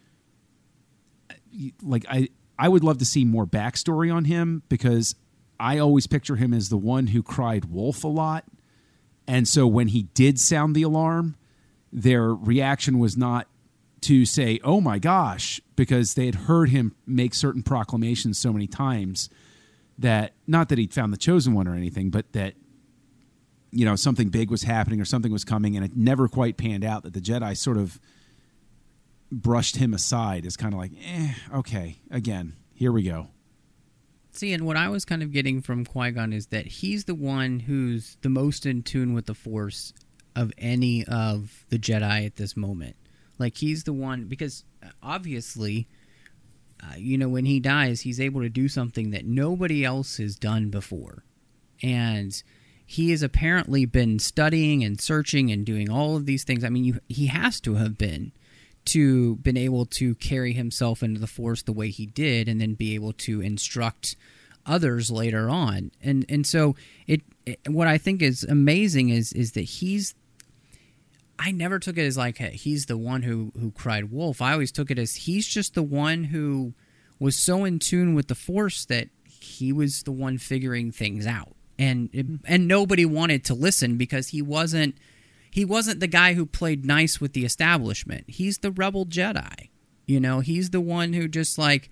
like I I would love to see more backstory on him because I always picture him as the one who cried wolf a lot, and so when he did sound the alarm, their reaction was not to say, oh my gosh, because they had heard him make certain proclamations so many times that, not that he'd found the chosen one or anything, but that, you know, something big was happening or something was coming, and it never quite panned out, that the Jedi sort of brushed him aside as kind of like, eh, okay, again, here we go. See, and what I was kind of getting from Qui-Gon is that he's the one who's the most in tune with the Force of any of the Jedi at this moment. Like, he's the one, because obviously, uh, you know, when he dies, he's able to do something that nobody else has done before. And he has apparently been studying and searching and doing all of these things. I mean, you, he has to have been to been able to carry himself into the Force the way he did, and then be able to instruct others later on. And and so it, it what I think is amazing is is that he's I never took it as like, hey, he's the one who, who cried wolf. I always took it as he's just the one who was so in tune with the Force that he was the one figuring things out. And it, and nobody wanted to listen because he wasn't he wasn't the guy who played nice with the establishment. He's the rebel Jedi. You know, he's the one who just like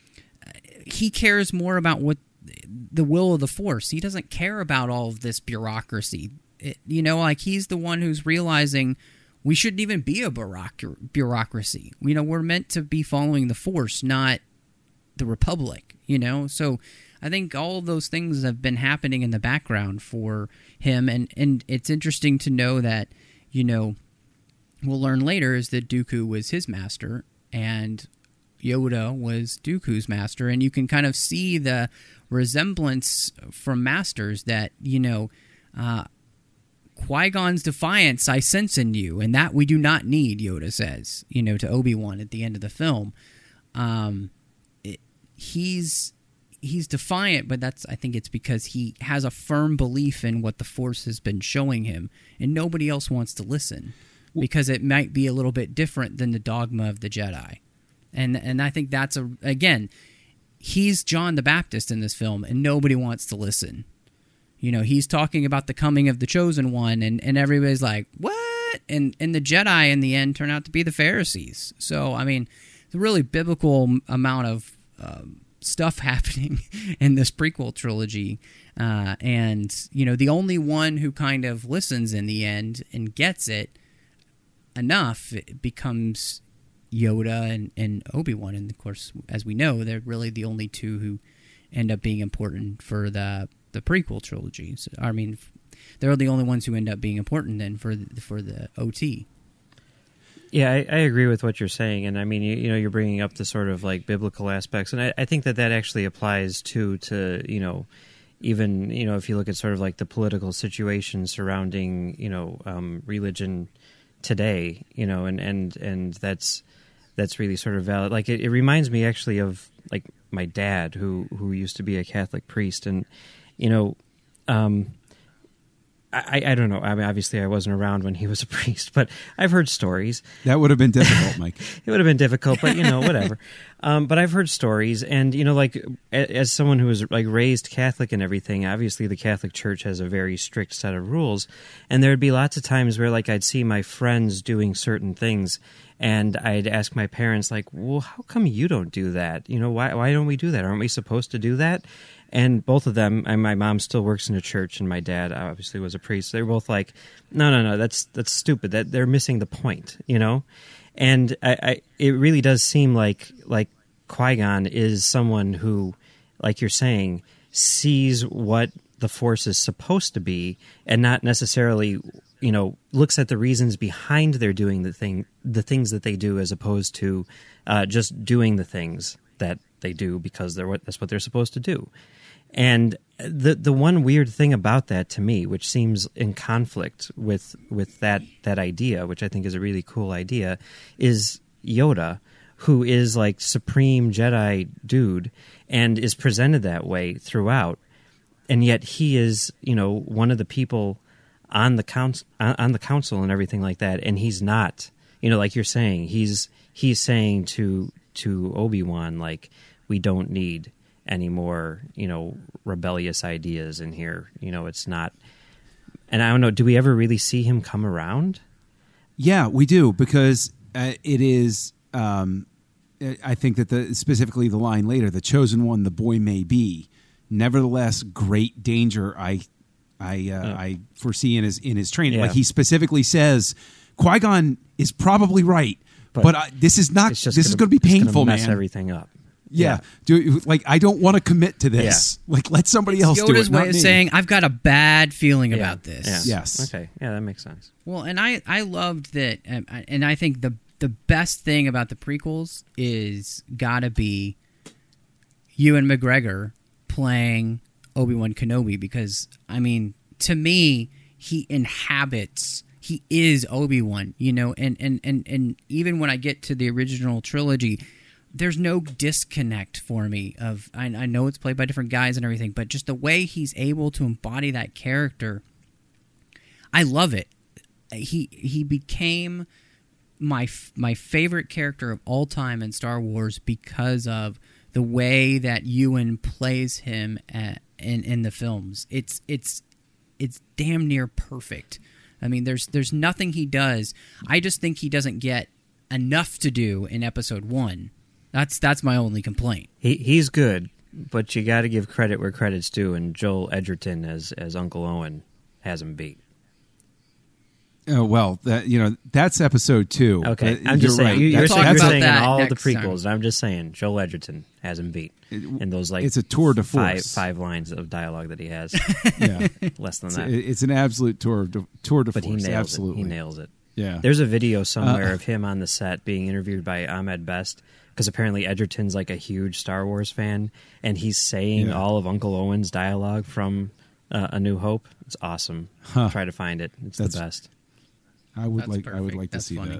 he cares more about what the will of the Force. He doesn't care about all of this bureaucracy. It, you know, like he's the one who's realizing we shouldn't even be a bureauc- bureaucracy. You know, we're meant to be following the Force, not the Republic, you know? So I think all of those things have been happening in the background for him. And, and it's interesting to know that, you know, we'll learn later is that Dooku was his master and Yoda was Dooku's master. And you can kind of see the resemblance from masters that, you know, uh, Qui-Gon's defiance I sense in you, and that we do not need, Yoda says, you know, to Obi-Wan at the end of the film. Um, it, he's he's defiant, but that's I think it's because he has a firm belief in what the Force has been showing him, and nobody else wants to listen because it might be a little bit different than the dogma of the Jedi. And and I think that's a again, he's John the Baptist in this film, and nobody wants to listen. You know, he's talking about the coming of the Chosen One, and, and everybody's like, what? And and the Jedi in the end turn out to be the Pharisees. So, I mean, it's a really biblical amount of um, stuff happening in this prequel trilogy. Uh, and, you know, the only one who kind of listens in the end and gets it enough, it becomes Yoda and, and Obi-Wan. And, of course, as we know, they're really the only two who end up being important for the the prequel trilogy. So, I mean, they're the only ones who end up being important then for the, for the O T. Yeah, I, I agree with what you're saying, and I mean, you, you know, you're bringing up the sort of like biblical aspects, and I, I think that that actually applies too to, you know, even, you know, if you look at sort of like the political situation surrounding, you know, um, religion today, you know, and, and, and that's that's really sort of valid. Like it, it reminds me actually of like my dad who who used to be a Catholic priest, and you know, um, I, I don't know. I mean, obviously, I wasn't around when he was a priest, but I've heard stories. That would have been difficult, Mike. It would have been difficult, but, you know, whatever. Um, but I've heard stories, and, you know, like, as someone who was, like, raised Catholic and everything, obviously the Catholic Church has a very strict set of rules, and there would be lots of times where, like, I'd see my friends doing certain things, and I'd ask my parents, like, well, how come you don't do that? You know, why why don't we do that? Aren't we supposed to do that? And both of them, and my mom still works in a church, and my dad obviously was a priest. They were both like, "No, no, no, that's that's stupid. That they're missing the point," you know. And I, I, it really does seem like like Qui-Gon is someone who, like you're saying, sees what the Force is supposed to be, and not necessarily, you know, looks at the reasons behind their doing the thing, the things that they do, as opposed to uh, just doing the things that they do because they're what that's what they're supposed to do. And the the one weird thing about that to me, which seems in conflict with with that that idea, which I think is a really cool idea, is Yoda, who is like supreme Jedi dude and is presented that way throughout, and yet he is, you know, one of the people on the council on the council and everything like that, and he's not, you know, like you're saying, he's he's saying to to Obi-Wan, like, we don't need any more, you know, rebellious ideas in here. You know, it's not. And I don't know, do we ever really see him come around? Yeah, we do, because uh, it is, um, I think that the specifically the line later, the chosen one, the boy may be, nevertheless, great danger I I uh, uh, I foresee in his in his training. Yeah. Like he specifically says, Qui-Gon is probably right, but, but I, this is not. It's just this gonna, is going to be painful, mess man. Everything up. Yeah. Do like I don't want to commit to this. Yeah. Like let somebody it's else Yoda's do it. way not of me. saying I've got a bad feeling Yeah. about this. Yeah. Yes. Okay. Yeah, that makes sense. Well, and I I loved that, and I think the the best thing about the prequels is gotta be Ewan McGregor playing Obi-Wan Kenobi, because I mean, to me, he inhabits. He is Obi-Wan, you know, and, and, and, and even when I get to the original trilogy, there's no disconnect for me of, I, I know it's played by different guys and everything, but just the way he's able to embody that character, I love it. He he became my my favorite character of all time in Star Wars because of the way that Ewan plays him at, in in the films. It's it's it's damn near perfect. I mean, there's there's nothing he does. I just think he doesn't get enough to do in Episode One. That's that's my only complaint. He he's good, but you got to give credit where credit's due, and Joel Edgerton as as Uncle Owen has him beat. Oh well, that, you know that's Episode Two. Okay, Uh, I'm just you're saying. right. You, you're That's- saying, you're that's a- saying in that all the next prequels. time. I'm just saying Joel Edgerton has him beat in those like it's a tour de five force. five lines of dialogue that he has. Yeah. Less than It's, that, it's an absolute tour de, tour de but he force. nails Absolutely, it. He nails it. Yeah. There's a video somewhere Uh, of him on the set being interviewed by Ahmed Best, because apparently Edgerton's like a huge Star Wars fan, and he's saying Yeah. all of Uncle Owen's dialogue from uh, A New Hope. It's awesome. Huh. Try to find it. It's That's- the best. I would That's like. I would perfect. like to That's see funny. that.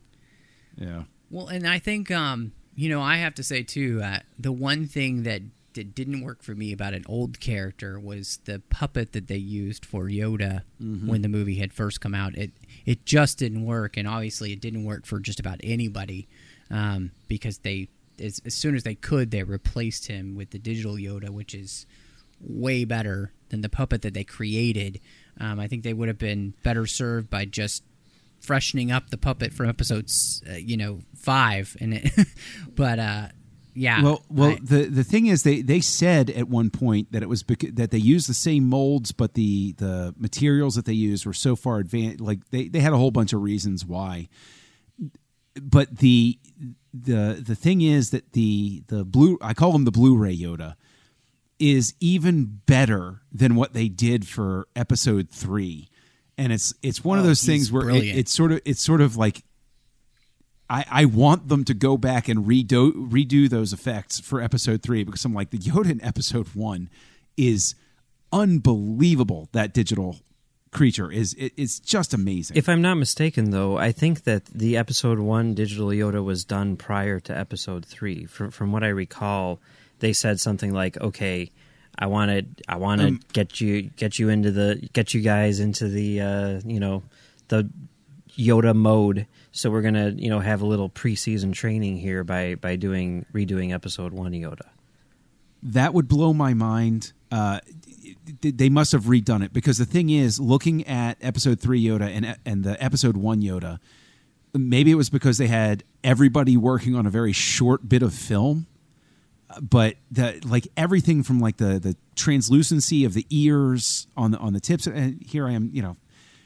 Yeah. Well, and I think, um, you know, I have to say, too, uh, the one thing that that didn't work for me about an old character was the puppet that they used for Yoda mm-hmm. when the movie had first come out. It it just didn't work, and obviously it didn't work for just about anybody um, because they as, as soon as they could, they replaced him with the digital Yoda, which is way better than the puppet that they created. Um, I think they would have been better served by just freshening up the puppet from episodes, uh, you know, five. And it, but uh, yeah. Well, well, I, the the thing is, they, they said at one point that it was bec- that they used the same molds, but the the materials that they used were so far advanced. Like they, they had a whole bunch of reasons why. But the the the thing is that the the blue I call them the Blu-ray Yoda is even better than what they did for episode three. And it's it's one oh, of those things where it, it's sort of it's sort of like I, I want them to go back and redo redo those effects for episode three, because I'm like, the Yoda in episode one is unbelievable. That digital creature is it, it's just amazing. If I'm not mistaken, though, I think that the episode one digital Yoda was done prior to episode three. From from what I recall, they said something like, "Okay, I want to, I want to um, get you, get you into the, get you guys into the, uh, you know, the Yoda mode. So we're gonna, you know, have a little preseason training here by by doing redoing episode one Yoda." That would blow my mind. Uh, they must have redone it, because the thing is, looking at episode three Yoda and and the episode one Yoda, maybe it was because they had everybody working on a very short bit of film. But the like everything from like the, the translucency of the ears on the on the tips, and here I am, you know,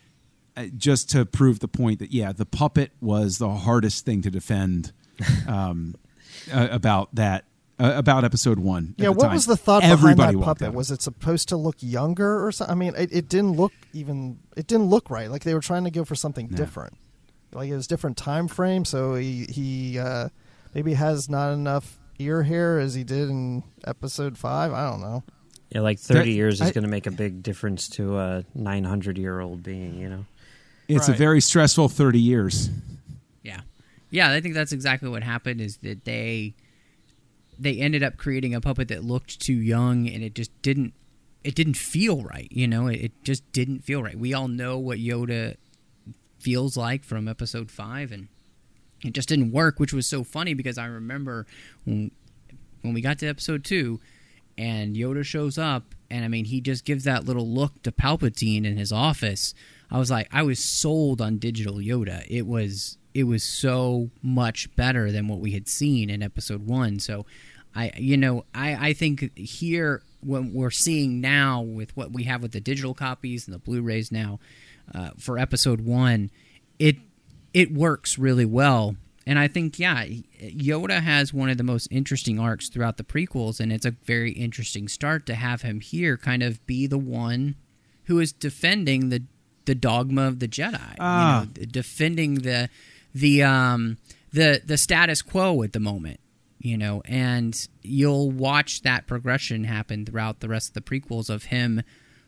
just to prove the point that yeah, the puppet was the hardest thing to defend um, uh, about that uh, about episode one. Yeah, what time. was the thought Everybody behind that puppet? Out. Was it supposed to look younger or something? I mean, it, it didn't look even it didn't look right. Like they were trying to go for something no. different. Like it was different time frame, so he he uh, maybe has not enough ear hair as he did in episode five. I don't know. Yeah, like thirty that, years is I, going to make a big difference to a nine hundred year old being, you know. It's right. a very stressful thirty years. Yeah. Yeah, I think that's exactly what happened, is that they they ended up creating a puppet that looked too young, and it just didn't it didn't feel right, you know. It, it just didn't feel right. We all know what Yoda feels like from episode five, and it just didn't work, which was so funny, because I remember when, when we got to episode two and Yoda shows up, and I mean, he just gives that little look to Palpatine in his office. I was like, I was sold on digital Yoda. It was it was so much better than what we had seen in episode one. So I you know, I, I think here what we're seeing now with what we have with the digital copies and the Blu-rays now uh, for episode one, it it works really well. And I think, yeah, Yoda has one of the most interesting arcs throughout the prequels, and it's a very interesting start to have him here kind of be the one who is defending the the dogma of the Jedi, ah. you know, defending the the um the the status quo at the moment, you know, and you'll watch that progression happen throughout the rest of the prequels of him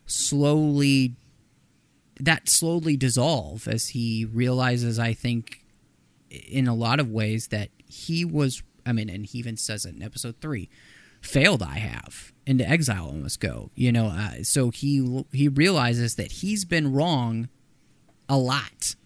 slowly that slowly dissolve as he realizes, I think, in a lot of ways that he was, I mean, and he even says it in episode three, failed I have, into exile I must go, you know, uh, so he he realizes that he's been wrong a lot.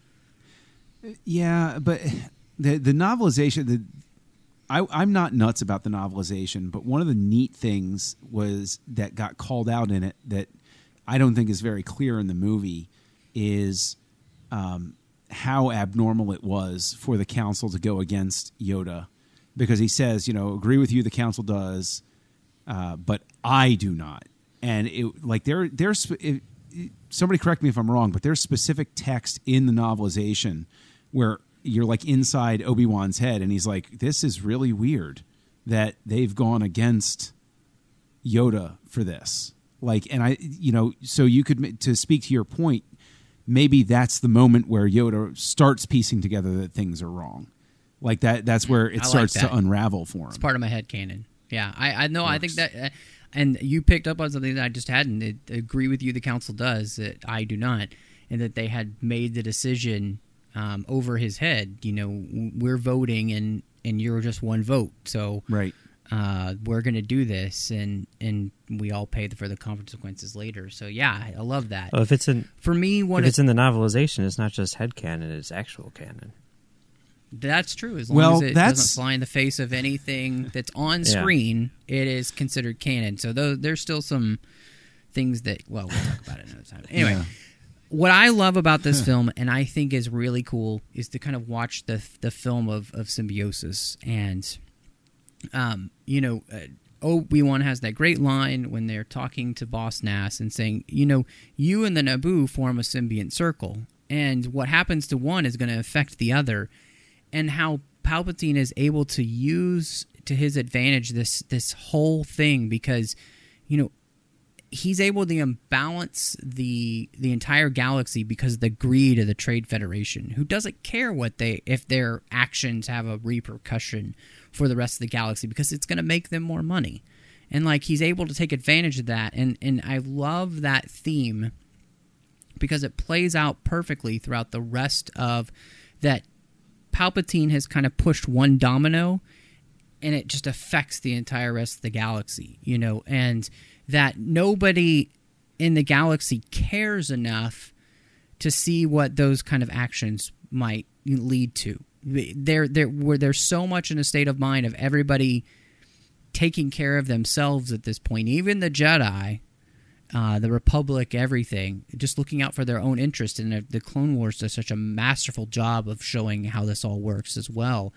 Yeah, but the the novelization, the I, I'm not nuts about the novelization, but one of the neat things was that got called out in it that I don't think is very clear in the movie is um, how abnormal it was for the council to go against Yoda, because he says, you know, agree with you, the council does, uh, but I do not. And it like there there's it, somebody correct me if I'm wrong, but there's specific text in the novelization where you're like inside Obi-Wan's head, and he's like, this is really weird that they've gone against Yoda for this. Like, and I, you know, so you could, to speak to your point, maybe that's the moment where Yoda starts piecing together that things are wrong. Like that, that's where it I starts like to unravel for him. It's part of my headcanon. Yeah, I, I know. I think that, uh, and you picked up on something that I just hadn't. It, agree with you, the council does, that I do not, and that they had made the decision um, over his head. You know, we're voting, and and you're just one vote. So right. uh, we're going to do this, and and we all pay for the consequences later. So yeah, I, I love that. Well, if it's in for me, what if it's in the novelization, it's not just headcanon; it's actual canon. That's true. As long Well, as it that's- doesn't fly in the face of anything that's on Yeah. screen, it is considered canon. So though, there's still some things that, well, we'll talk about it another time. Anyway, Yeah. what I love about this film, and I think is really cool, is to kind of watch the the film of, of symbiosis. And, um, you know, uh, Obi-Wan has that great line when they're talking to Boss Nass and saying, you know, you and the Naboo form a symbiont circle, and what happens to one is going to affect the other. And how Palpatine is able to use to his advantage this this whole thing, because, you know, he's able to imbalance the the entire galaxy because of the greed of the Trade Federation, who doesn't care what they if their actions have a repercussion for the rest of the galaxy, because it's going to make them more money. And like, he's able to take advantage of that, and and I love that theme because it plays out perfectly throughout the rest of that. Palpatine has kind of pushed one domino, and it just affects the entire rest of the galaxy, you know, and that nobody in the galaxy cares enough to see what those kind of actions might lead to. They're, they're, where there's so much in a state of mind of everybody taking care of themselves at this point, even the Jedi, Uh, the Republic, everything, just looking out for their own interest. And the, the Clone Wars does such a masterful job of showing how this all works as well.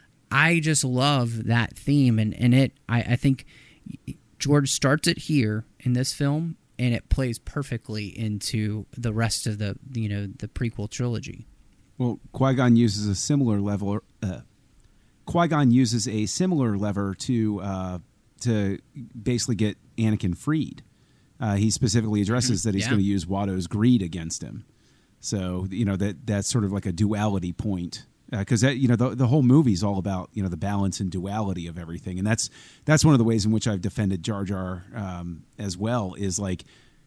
I just love that theme, and, and it. I, I think George starts it here in this film, and it plays perfectly into the rest of the you know the prequel trilogy. Well, Qui-Gon uses a similar level. Uh, Qui-Gon uses a similar lever to uh, to basically get Anakin freed. Uh, he specifically addresses that he's Yeah. going to use Watto's greed against him. So, you know, that that's sort of like a duality point. Because, uh, you know, the, the whole movie is all about, you know, the balance and duality of everything. And that's that's one of the ways in which I've defended Jar Jar um, as well, is like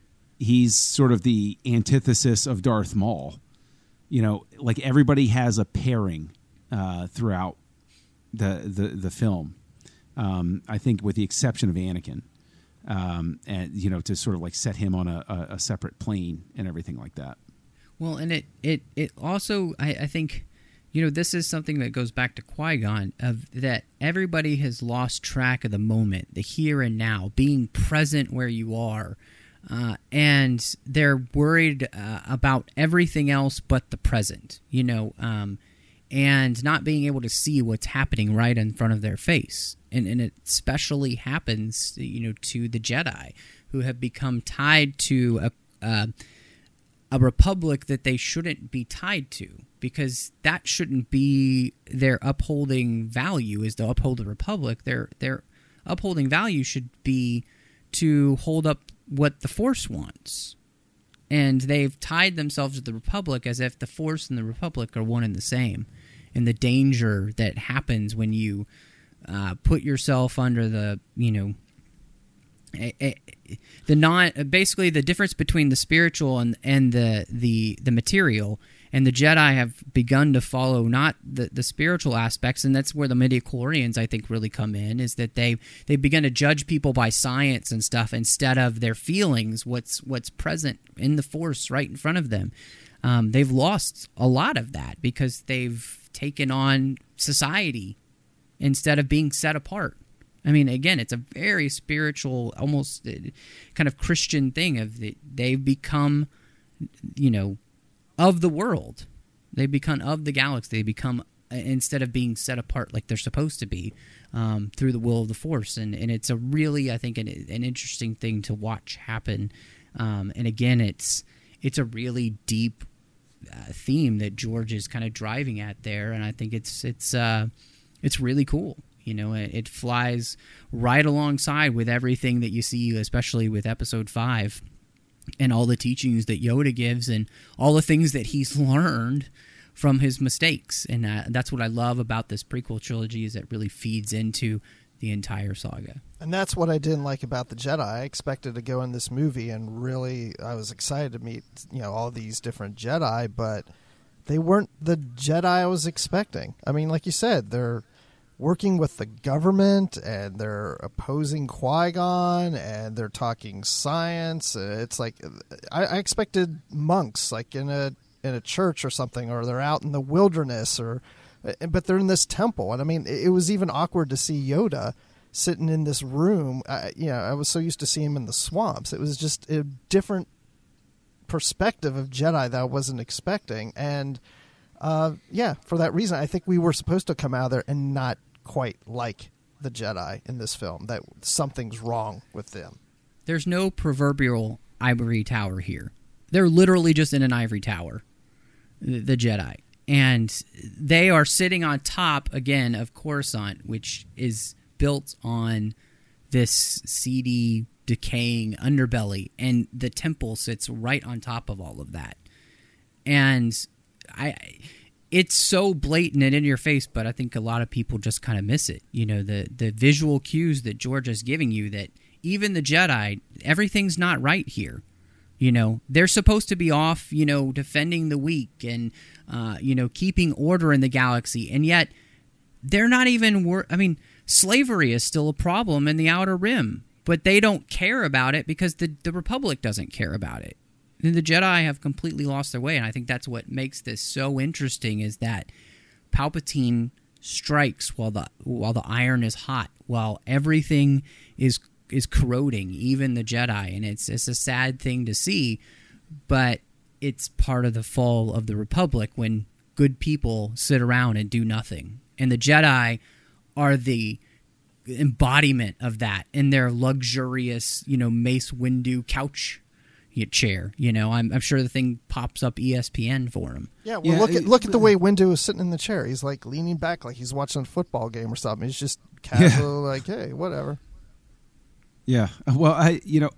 he's sort of the antithesis of Darth Maul. You know, like everybody has a pairing uh, throughout the, the, the film, um, I think with the exception of Anakin. Um, and, you know, to sort of like set him on a, a, a separate plane and everything like that. Well, and it, it, it also, I, I think, you know, this is something that goes back to Qui-Gon, of that everybody has lost track of the moment, the here and now, being present where you are. Uh, and they're worried uh, about everything else but the present, you know, um, and not being able to see what's happening right in front of their face. And, and it especially happens, you know, to the Jedi, who have become tied to a, uh, a republic that they shouldn't be tied to, because that shouldn't be their upholding value, is to uphold the republic. Their, their upholding value should be to hold up what the Force wants. And they've tied themselves to the Republic as if the Force and the Republic are one and the same. And the danger that happens when you uh, put yourself under the, you know, a, a, the non, basically the difference between the spiritual and and the the the material. And the Jedi have begun to follow not the, the spiritual aspects, and that's where the midichlorians, I think, really come in, is that they they begin to judge people by science and stuff instead of their feelings, what's what's present in the Force right in front of them. Um, they've lost a lot of that because they've taken on society instead of being set apart. I mean, again, it's a very spiritual, almost kind of Christian thing of the, they've become, you know, of the world. They become of the galaxy. They become, instead of being set apart like they're supposed to be, um, through the will of the Force. And, and it's a really, I think, an, an interesting thing to watch happen. Um, and again, it's it's a really deep uh, theme that George is kind of driving at there. And I think it's it's uh, it's really cool. You know, it, it flies right alongside with everything that you see, especially with Episode five. And all the teachings that Yoda gives and all the things that he's learned from his mistakes. And uh, that's what I love about this prequel trilogy, is it really feeds into the entire saga. And that's what I didn't like about the Jedi. I expected to go in this movie and really, I was excited to meet, you know, all these different Jedi, but they weren't the Jedi I was expecting. I mean, like you said, they're working with the government, and they're opposing Qui-Gon, and they're talking science. It's like I, I expected monks, like in a in a church or something, or they're out in the wilderness, or but they're in this temple. And I mean, it was even awkward to see Yoda sitting in this room. I, you know, I was so used to seeing him in the swamps. It was just a different perspective of Jedi that I wasn't expecting, and uh, yeah, for that reason, I think we were supposed to come out of there and not quite like the Jedi in this film, that something's wrong with them. There's no proverbial ivory tower here. They're literally just in an ivory tower, the Jedi. And they are sitting on top, again, of Coruscant, which is built on this seedy, decaying underbelly. And the temple sits right on top of all of that. And I... It's so blatant and in your face, but I think a lot of people just kind of miss it. You know, the, the visual cues that George is giving you, that even the Jedi, everything's not right here. You know, they're supposed to be off, you know, defending the weak and, uh, you know, keeping order in the galaxy. And yet they're not even, wor- I mean, slavery is still a problem in the Outer Rim, but they don't care about it because the, the Republic doesn't care about it. The Jedi have completely lost their way, and I think that's what makes this so interesting, is that Palpatine strikes while the while the iron is hot, while everything is is corroding, even the Jedi, and it's it's a sad thing to see, but it's part of the fall of the Republic when good people sit around and do nothing, and the Jedi are the embodiment of that in their luxurious, you know, Mace Windu couch chair. You know, I'm, I'm sure the thing pops up E S P N for him. Yeah, well, yeah, look at look at the way Windu is sitting in the chair. He's like leaning back like he's watching a football game or something. He's just casual, yeah. Like, hey, whatever. Yeah, well, I you know,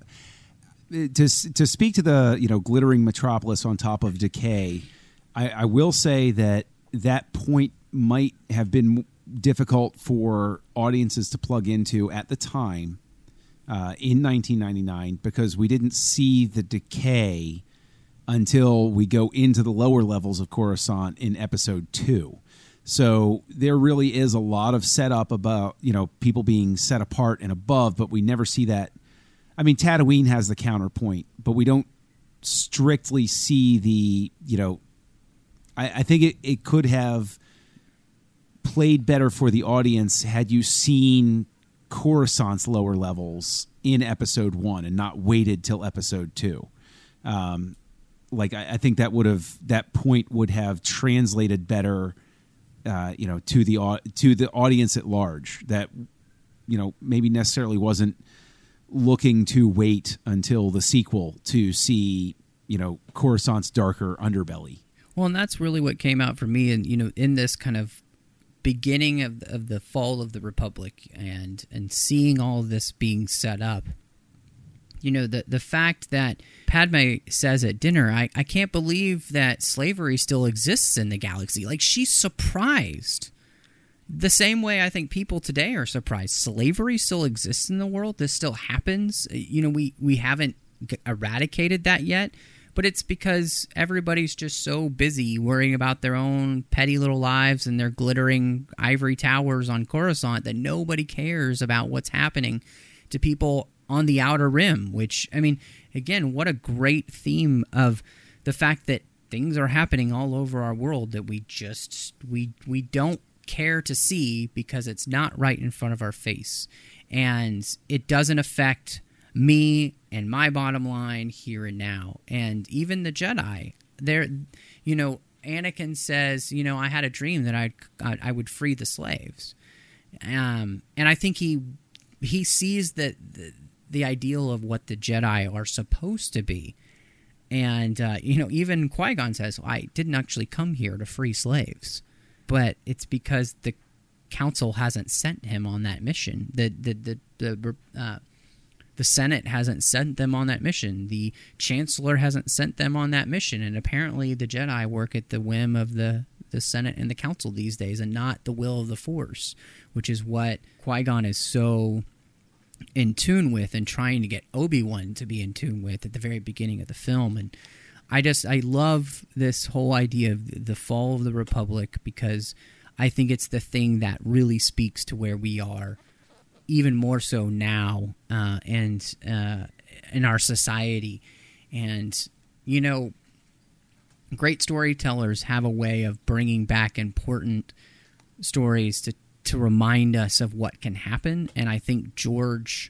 to to speak to the you know glittering metropolis on top of decay, I, I will say that that point might have been difficult for audiences to plug into at the time. Uh, in nineteen ninety-nine, because we didn't see the decay until we go into the lower levels of Coruscant in episode two. So there really is a lot of setup about, you know, people being set apart and above, but we never see that. I mean, Tatooine has the counterpoint, but we don't strictly see the, you know, I, I think it, it could have played better for the audience had you seen Coruscant's lower levels in episode one and not waited till episode two. Um, like I, I think that would have that point would have translated better, uh, you know, to the to the audience at large. That you know maybe necessarily wasn't looking to wait until the sequel to see you know Coruscant's darker underbelly. Well, and that's really what came out for me, and you know, in this kind of beginning of of the fall of the Republic and and seeing all of this being set up, you know, the the fact that Padme says at dinner, I, I can't believe that slavery still exists in the galaxy. Like, she's surprised. The same way I think people today are surprised. Slavery still exists in the world. This still happens. You know, we, we haven't eradicated that yet. But it's because everybody's just so busy worrying about their own petty little lives and their glittering ivory towers on Coruscant that nobody cares about what's happening to people on the Outer Rim, which, I mean, again, what a great theme of the fact that things are happening all over our world that we just, we we don't care to see because it's not right in front of our face. And it doesn't affect me and my bottom line here and now. And even the Jedi, they're, you know, Anakin says, you know, I had a dream that I'd, I I would free the slaves. Um, and I think he he sees that the, the ideal of what the Jedi are supposed to be. And, uh, you know, even Qui-Gon says, well, I didn't actually come here to free slaves. But it's because the Council hasn't sent him on that mission. The, the, the, the, uh, The Senate hasn't sent them on that mission. The Chancellor hasn't sent them on that mission. And apparently the Jedi work at the whim of the, the Senate and the Council these days and not the will of the Force, which is what Qui-Gon is so in tune with and trying to get Obi-Wan to be in tune with at the very beginning of the film. And I just, I love this whole idea of the fall of the Republic because I think it's the thing that really speaks to where we are, even more so now, uh, and uh, in our society. And, you know, great storytellers have a way of bringing back important stories to, to remind us of what can happen. And I think George,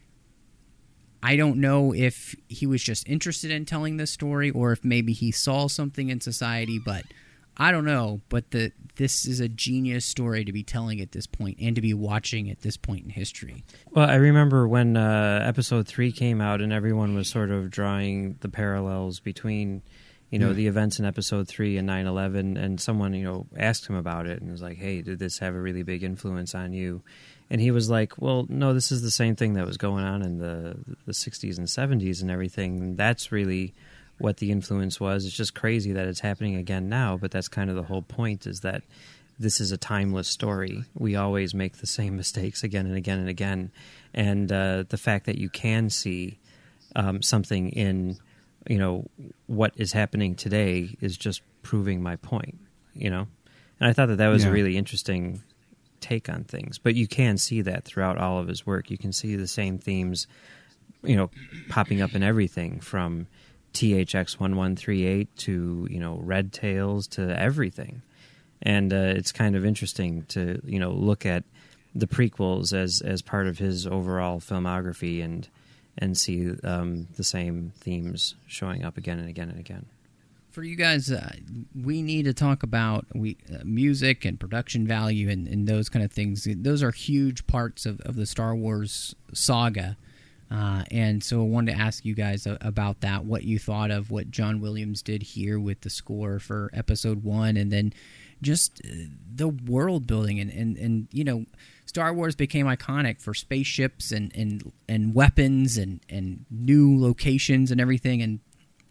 I don't know if he was just interested in telling this story or if maybe he saw something in society, but I don't know. But the this is a genius story to be telling at this point and to be watching at this point in history. Well, I remember when uh, episode three came out and everyone was sort of drawing the parallels between, you know, mm. the events in episode three and nine eleven, and someone, you know, asked him about it and was like, hey, did this have a really big influence on you? And he was like, well, no, this is the same thing that was going on in the the sixties and seventies and everything. That's really what the influence was. It's just crazy that it's happening again now, but that's kind of the whole point, is that this is a timeless story. We always make the same mistakes again and again and again. And uh, the fact that you can see um, something in, you know, what is happening today is just proving my point, you know? And I thought that that was yeah. a really interesting take on things. But you can see that throughout all of his work. You can see the same themes, you know, popping up in everything from T H X eleven thirty-eight to, you know, Red Tails to everything. And uh, it's kind of interesting to, you know, look at the prequels as as part of his overall filmography and and see um, the same themes showing up again and again and again. For you guys, uh, we need to talk about we uh, music and production value and, and those kind of things. Those are huge parts of, of the Star Wars saga. Uh, and so I wanted to ask you guys a, about that, what you thought of what John Williams did here with the score for episode one, and then just uh, the world building. And, and, and, you know, Star Wars became iconic for spaceships and, and, and weapons and, and new locations and everything. And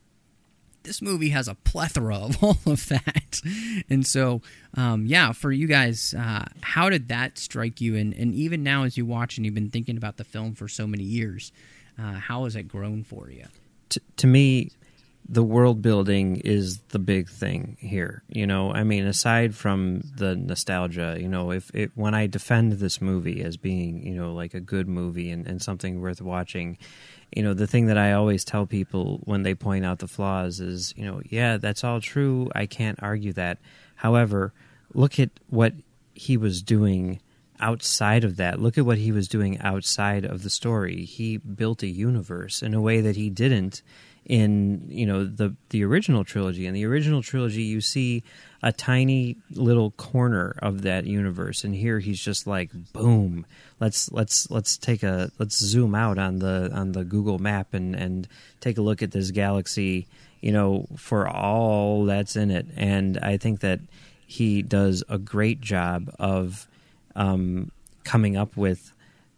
this movie has a plethora of all of that. And so, um, yeah, for you guys, uh, how did that strike you? And, and even now as you watch and you've been thinking about the film for so many years, uh, how has it grown for you? To, to me, the world building is the big thing here. You know, I mean, aside from the nostalgia, you know, if it, when I defend this movie as being, you know, like a good movie and, and something worth watching, you know, the thing that I always tell people when they point out the flaws is, you know, yeah, that's all true. I can't argue that. However, look at what he was doing outside of that. Look at what he was doing outside of the story. He built a universe in a way that he didn't in, you know, the the original trilogy. In the original trilogy, you see a tiny little corner of that universe, and here he's just like, boom. Let's let's let's take a let's zoom out on the on the Google map and, and take a look at this galaxy, you know, for all that's in it. And I think that he does a great job of um, coming up with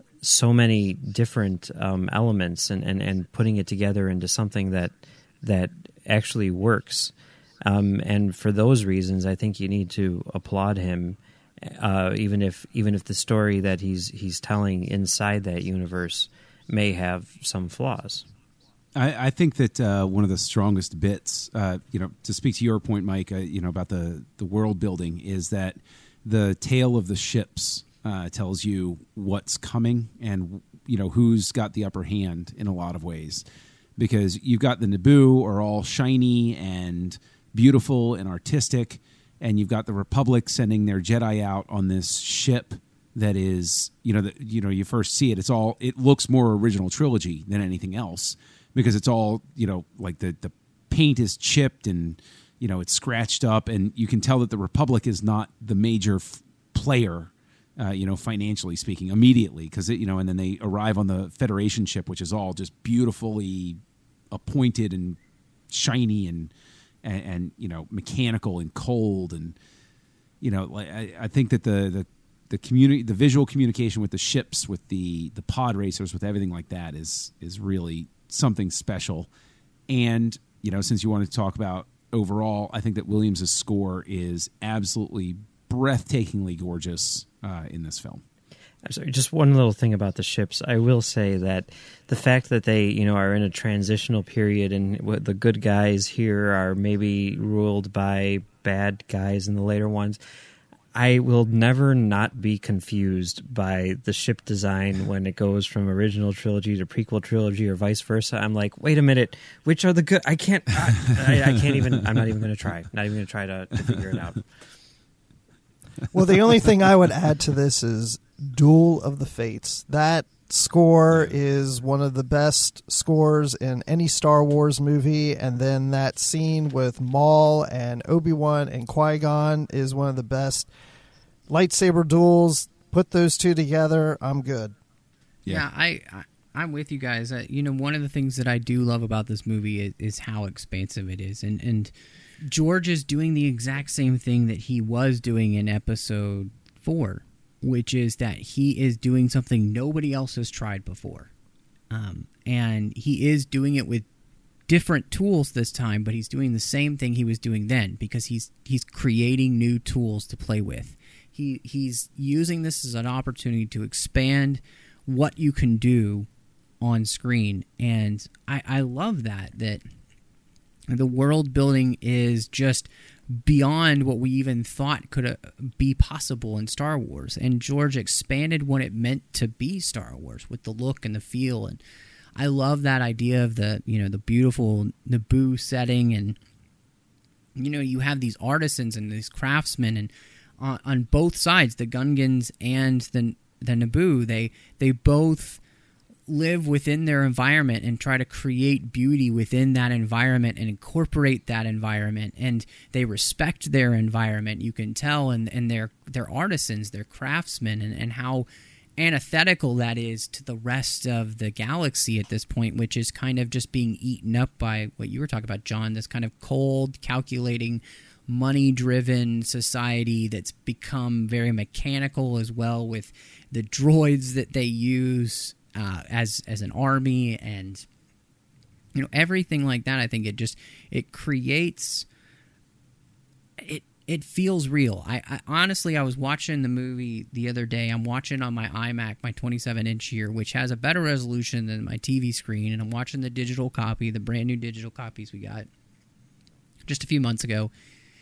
so many different um, elements and, and, and putting it together into something that that actually works. Um, and for those reasons, I think you need to applaud him. Uh, even if even if the story that he's he's telling inside that universe may have some flaws. I, I think that uh, one of the strongest bits, uh, you know, to speak to your point, Mike, uh, you know, about the, the world building, is that the tale of the ships uh, tells you what's coming and, you know, who's got the upper hand in a lot of ways. Because you've got the Naboo are all shiny and beautiful and artistic, and you've got the Republic sending their Jedi out on this ship that is, you know, the, you know, you first see it. It's all, it looks more original trilogy than anything else because it's all, you know, like the, the paint is chipped and, you know, it's scratched up, and you can tell that the Republic is not the major f- player, uh, you know, financially speaking, immediately, because, you know, and then they arrive on the Federation ship, which is all just beautifully appointed and shiny and, And, and you know, mechanical and cold, and you know, like I, I think that the the the community, the visual communication with the ships, with the the pod racers, with everything like that is is really something special. And you know, since you want to talk about overall, I think that Williams' score is absolutely breathtakingly gorgeous uh, in this film. I'm sorry, just one little thing about the ships. I will say that the fact that they, you know, are in a transitional period and what the good guys here are maybe ruled by bad guys in the later ones, I will never not be confused by the ship design when it goes from original trilogy to prequel trilogy or vice versa. I'm like, wait a minute, which are the good? I can't. I, I, I can't even. I'm not even going to try. Not even going to try to figure it out. Well, the only thing I would add to this is Duel of the Fates. That score is one of the best scores in any Star Wars movie, and then that scene with Maul and Obi-Wan and Qui-Gon is one of the best lightsaber duels. Put those two together, I'm good. Yeah, yeah I, I I'm with you guys. Uh, you know, one of the things that I do love about this movie is, is how expansive it is, and and George is doing the exact same thing that he was doing in Episode Four, which is that he is doing something nobody else has tried before. Um, and he is doing it with different tools this time, but he's doing the same thing he was doing then because he's he's creating new tools to play with. He He's using this as an opportunity to expand what you can do on screen. And I, I love that, that the world building is just beyond what we even thought could uh, be possible in Star Wars. And George expanded what it meant to be Star Wars with the look and the feel. And I love that idea of the, you know, the beautiful Naboo setting. And, you know, you have these artisans and these craftsmen, and on, on both sides, the Gungans and the the Naboo, they they both live within their environment and try to create beauty within that environment and incorporate that environment, and they respect their environment. You can tell, and, and they're, they're artisans, they're craftsmen, and, and how antithetical that is to the rest of the galaxy at this point, which is kind of just being eaten up by what you were talking about, John, this kind of cold, calculating, money-driven society that's become very mechanical as well, with the droids that they use Uh, as as an army, and you know, everything like that. I think it just it creates it it feels real. I, I honestly I was watching the movie the other day. I'm watching on my iMac, my twenty-seven inch here, which has a better resolution than my T V screen, and I'm watching the digital copy, the brand new digital copies we got just a few months ago,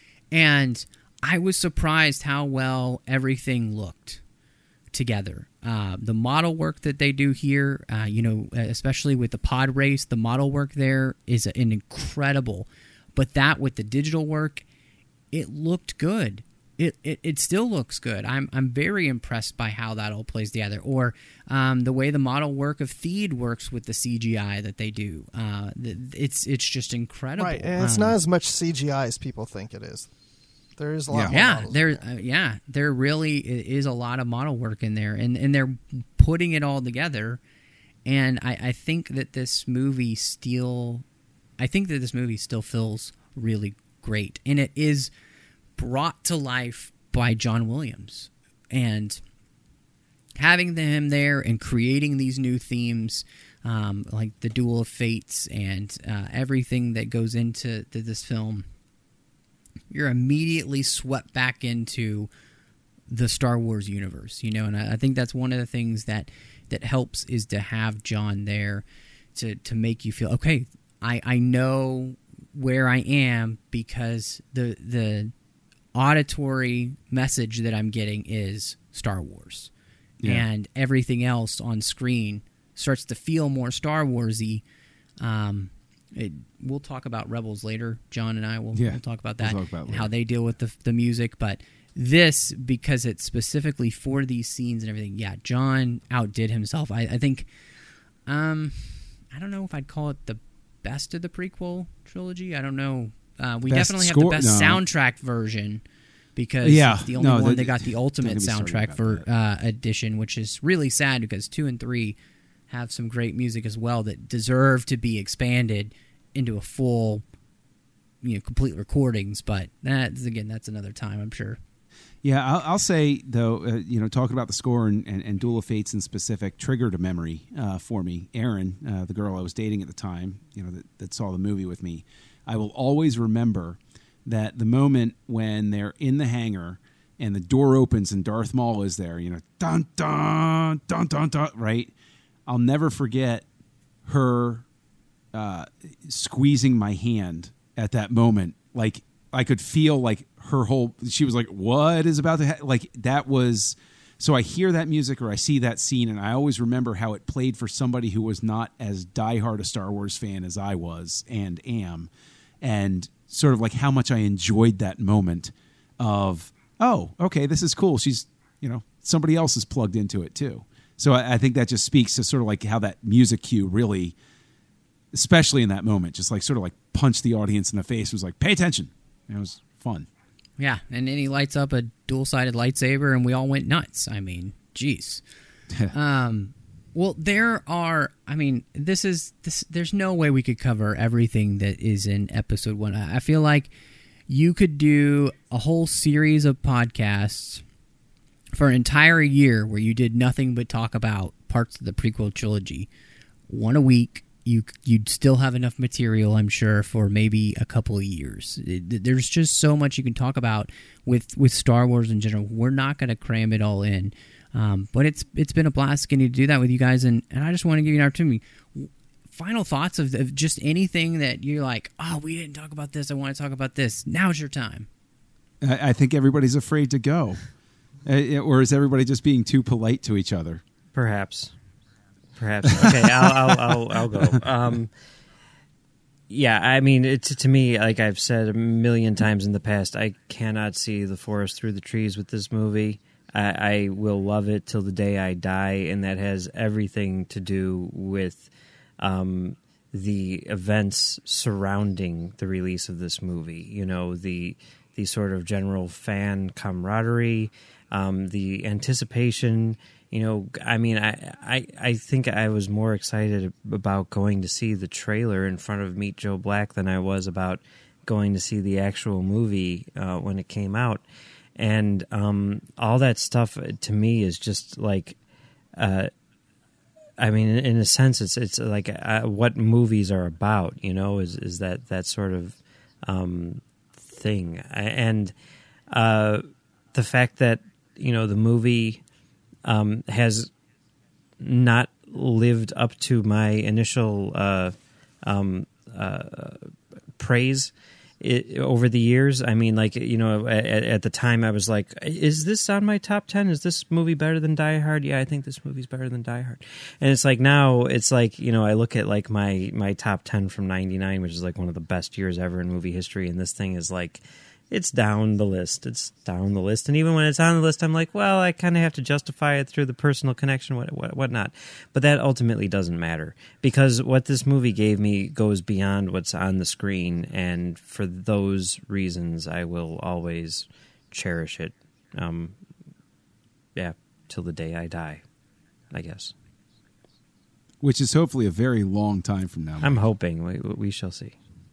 and I was surprised how well everything looked together. Uh, the model work that they do here, uh, you know, especially with the pod race, the model work there is an incredible. But that with the digital work, it looked good. It it, it still looks good. I'm I'm very impressed by how that all plays together. Or um, the way the model work of Theed works with the C G I that they do. Uh, it's it's just incredible. Right, and it's um, not as much C G I as people think it is. There is a lot. Yeah, more yeah, models there, in there. uh, yeah, there really is a lot of model work in there, and, and they're putting it all together. And I, I think that this movie still, I think that this movie still feels really great, and it is brought to life by John Williams, and having him there and creating these new themes, um, like the Duel of Fates and uh, everything that goes into to this film. You're immediately swept back into the Star Wars universe, you know, and I, I think that's one of the things that, that helps is to have John there to, to make you feel, okay, I, I know where I am because the the auditory message that I'm getting is Star Wars. Yeah. And everything else on screen starts to feel more Star Wars-y. Um It, we'll talk about Rebels later. John and I will yeah, we'll talk about that we'll talk about and how they deal with the the music. But this, because it's specifically for these scenes and everything, yeah, John outdid himself. I, I think, um, I don't know if I'd call it the best of the prequel trilogy. I don't know. Uh, we best definitely score? have the best no. soundtrack version because yeah, it's the only no, one the, that got the ultimate soundtrack for uh, edition, which is really sad because two and three have some great music as well that deserve to be expanded into a full, you know, complete recordings. But that's, again, that's another time, I'm sure. Yeah, I'll, I'll say, though, uh, you know, talking about the score and, and, and Duel of Fates in specific triggered a memory uh, for me. Erin, uh, the girl I was dating at the time, you know, that, that saw the movie with me, I will always remember that the moment when they're in the hangar and the door opens and Darth Maul is there, you know, dun, dun, dun, dun, dun, right? I'll never forget her uh, squeezing my hand at that moment. Like, I could feel like her whole. She was like, "What is about to ha-? like?" That was. So I hear that music or I see that scene, and I always remember how it played for somebody who was not as diehard a Star Wars fan as I was and am, and sort of like how much I enjoyed that moment of, oh, okay, this is cool. She's, you know, somebody else is plugged into it too. So I, I think that just speaks to sort of like how that music cue really, especially in that moment, just like sort of like punched the audience in the face. It was like, pay attention. It was fun. Yeah, and then he lights up a dual-sided lightsaber, and we all went nuts. I mean, jeez. um, well, there are. I mean, this is this. There's no way we could cover everything that is in episode one. I feel like you could do a whole series of podcasts for an entire year where you did nothing but talk about parts of the prequel trilogy, one a week. You, you'd still have enough material, I'm sure, for maybe a couple of years. It, there's just so much you can talk about with, with Star Wars in general. We're not going to cram it all in. Um, but it's it's been a blast getting to do that with you guys, and, and I just want to give you an opportunity. Final thoughts of, of just anything that you're like, oh, we didn't talk about this, I want to talk about this. Now's your time. I, I think everybody's afraid to go. uh, or is everybody just being too polite to each other? Perhaps. Perhaps. Okay, I'll, I'll, I'll, I'll go. Um, yeah, I mean, it's, to me, like I've said a million times in the past, I cannot see the forest through the trees with this movie. I, I will love it till the day I die, and that has everything to do with um, the events surrounding the release of this movie. You know, the the sort of general fan camaraderie, um, the anticipation. You know, I mean, I, I I think I was more excited about going to see the trailer in front of Meet Joe Black than I was about going to see the actual movie uh, when it came out. And um, all that stuff, to me, is just like, uh, I mean, in, in a sense, it's it's like uh, what movies are about, you know, is, is that, that sort of um, thing. And uh, the fact that, you know, the movie... Um, has not lived up to my initial uh, um, uh, praise it, over the years. I mean, like, you know, at, at the time I was like, is this on my top ten? Is this movie better than Die Hard? Yeah, I think this movie's better than Die Hard. And it's like now it's like, you know, I look at like my, my top ten from ninety-nine, which is like one of the best years ever in movie history. And this thing is like, it's down the list. It's down the list. And even when it's on the list, I'm like, well, I kind of have to justify it through the personal connection, what, what, whatnot. But that ultimately doesn't matter, because what this movie gave me goes beyond what's on the screen. And for those reasons, I will always cherish it. Um, yeah, till the day I die, I guess. Which is hopefully a very long time from now. I'm hoping. We, we shall see.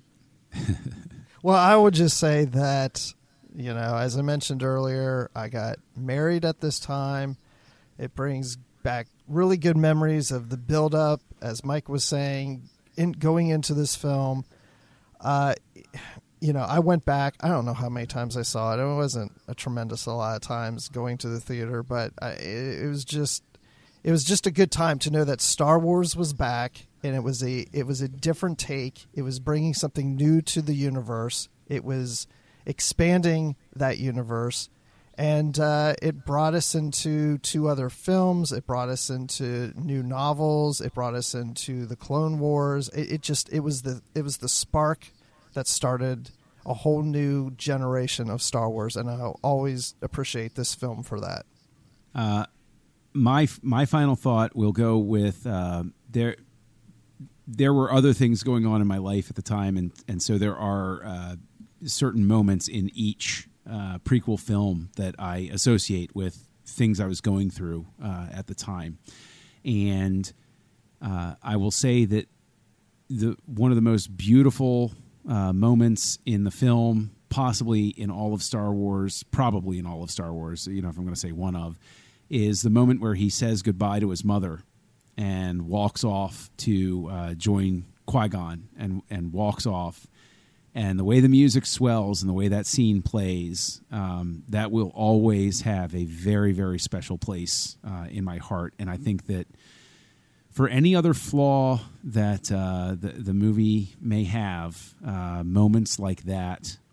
Well, I would just say that, you know, as I mentioned earlier, I got married at this time. It brings back really good memories of the build-up, as Mike was saying, in going into this film. Uh, you know, I went back. I don't know how many times I saw it. It wasn't a tremendous a lot of times going to the theater, but I, it, it was just, it was just a good time to know that Star Wars was back. And it was a it was a different take. It was bringing something new to the universe. It was expanding that universe, and uh, it brought us into two other films. It brought us into new novels. It brought us into the Clone Wars. It, it just it was the it was the spark that started a whole new generation of Star Wars, and I'll always appreciate this film for that. Uh, my my final thought will go with uh, there. There were other things going on in my life at the time, and, and so there are uh, certain moments in each uh, prequel film that I associate with things I was going through uh, at the time. And uh, I will say that the one of the most beautiful uh, moments in the film, possibly in all of Star Wars, probably in all of Star Wars, you know, if I'm going to say one of, is the moment where he says goodbye to his mother and walks off to uh, join Qui-Gon and, and walks off. And the way the music swells and the way that scene plays, um, that will always have a very, very special place uh, in my heart. And I think that for any other flaw that uh, the, the movie may have, uh, moments like that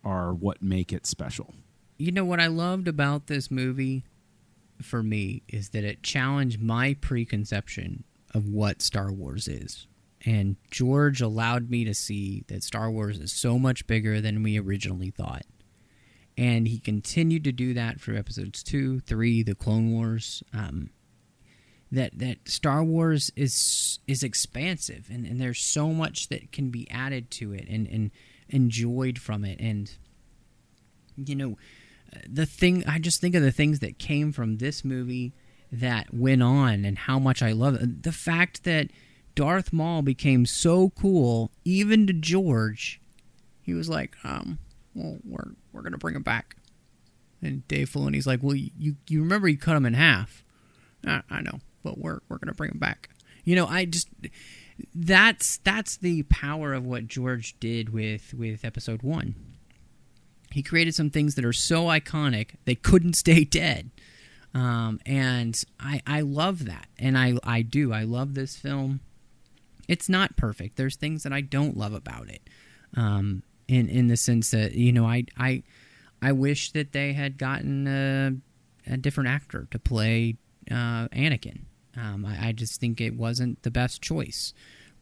are what make it special. You know, what I loved about this movie, for me, is that it challenged my preconception of what Star Wars is. And George allowed me to see that Star Wars is so much bigger than we originally thought. And he continued to do that for episodes two, three, the Clone Wars. Um, that that Star Wars is is expansive, and, and there's so much that can be added to it and, and enjoyed from it. And, you know, the thing, I just think of the things that came from this movie that went on and how much I love it. The fact that Darth Maul became so cool, even to George, he was like, um, well, we're we're gonna bring him back. And Dave Filoni's like, well, you you remember you cut him in half? I, I know, but we're we're gonna bring him back. You know, I just that's that's the power of what George did with with Episode One. He created some things that are so iconic they couldn't stay dead, um, and I I love that, and I I do I love this film. It's not perfect. There's things that I don't love about it. Um, in in the sense that, you know, I I I wish that they had gotten a, a different actor to play uh, Anakin. Um, I, I just think it wasn't the best choice.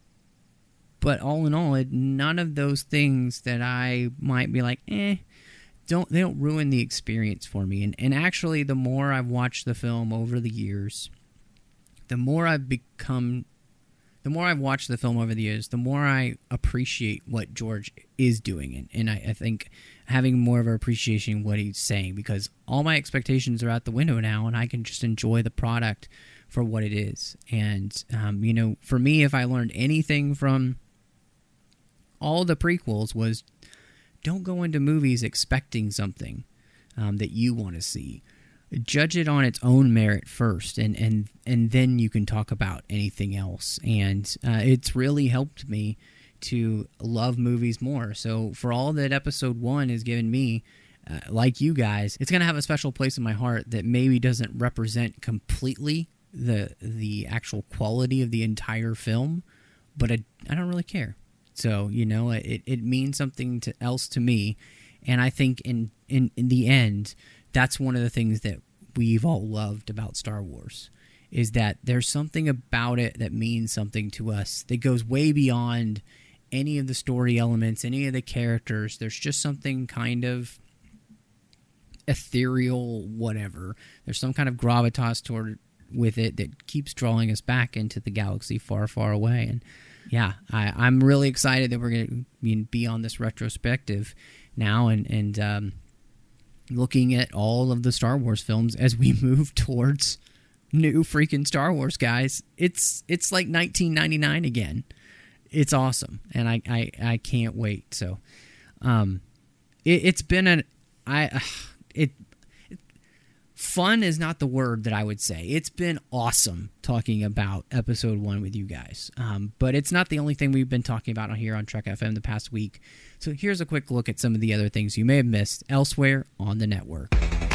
But all in all, it, none of those things that I might be like, eh, don't they don't ruin the experience for me. And and actually, the more I've watched the film over the years, the more I've become. The more I've watched the film over the years, the more I appreciate what George is doing. And, and I, I think having more of an appreciation of what he's saying, because all my expectations are out the window now, and I can just enjoy the product for what it is. And, um, you know, for me, if I learned anything from all the prequels, was don't go into movies expecting something um, that you want to see. Judge it on its own merit first, and, and, and then you can talk about anything else. And uh, it's really helped me to love movies more. So for all that Episode One has given me, uh, like you guys, it's going to have a special place in my heart that maybe doesn't represent completely the the actual quality of the entire film, but I, I don't really care. So, you know, it, it means something to, else to me, and I think in, in, in the end, that's one of the things that we've all loved about Star Wars, is that there's something about it that means something to us that goes way beyond any of the story elements, any of the characters. There's just something kind of ethereal, whatever. There's some kind of gravitas toward with it that keeps drawing us back into the galaxy far, far away. And yeah, I, I'm really excited that we're going to be on this retrospective now, and, and um, looking at all of the Star Wars films as we move towards new freaking Star Wars, guys. It's it's like nineteen ninety-nine again. It's awesome, and I, I, I can't wait. So, um, it, it's been an I uh, it, it fun is not the word that I would say. It's been awesome talking about Episode One with you guys. Um, but it's not the only thing we've been talking about on here on Trek F M the past week. So here's a quick look at some of the other things you may have missed elsewhere on the network.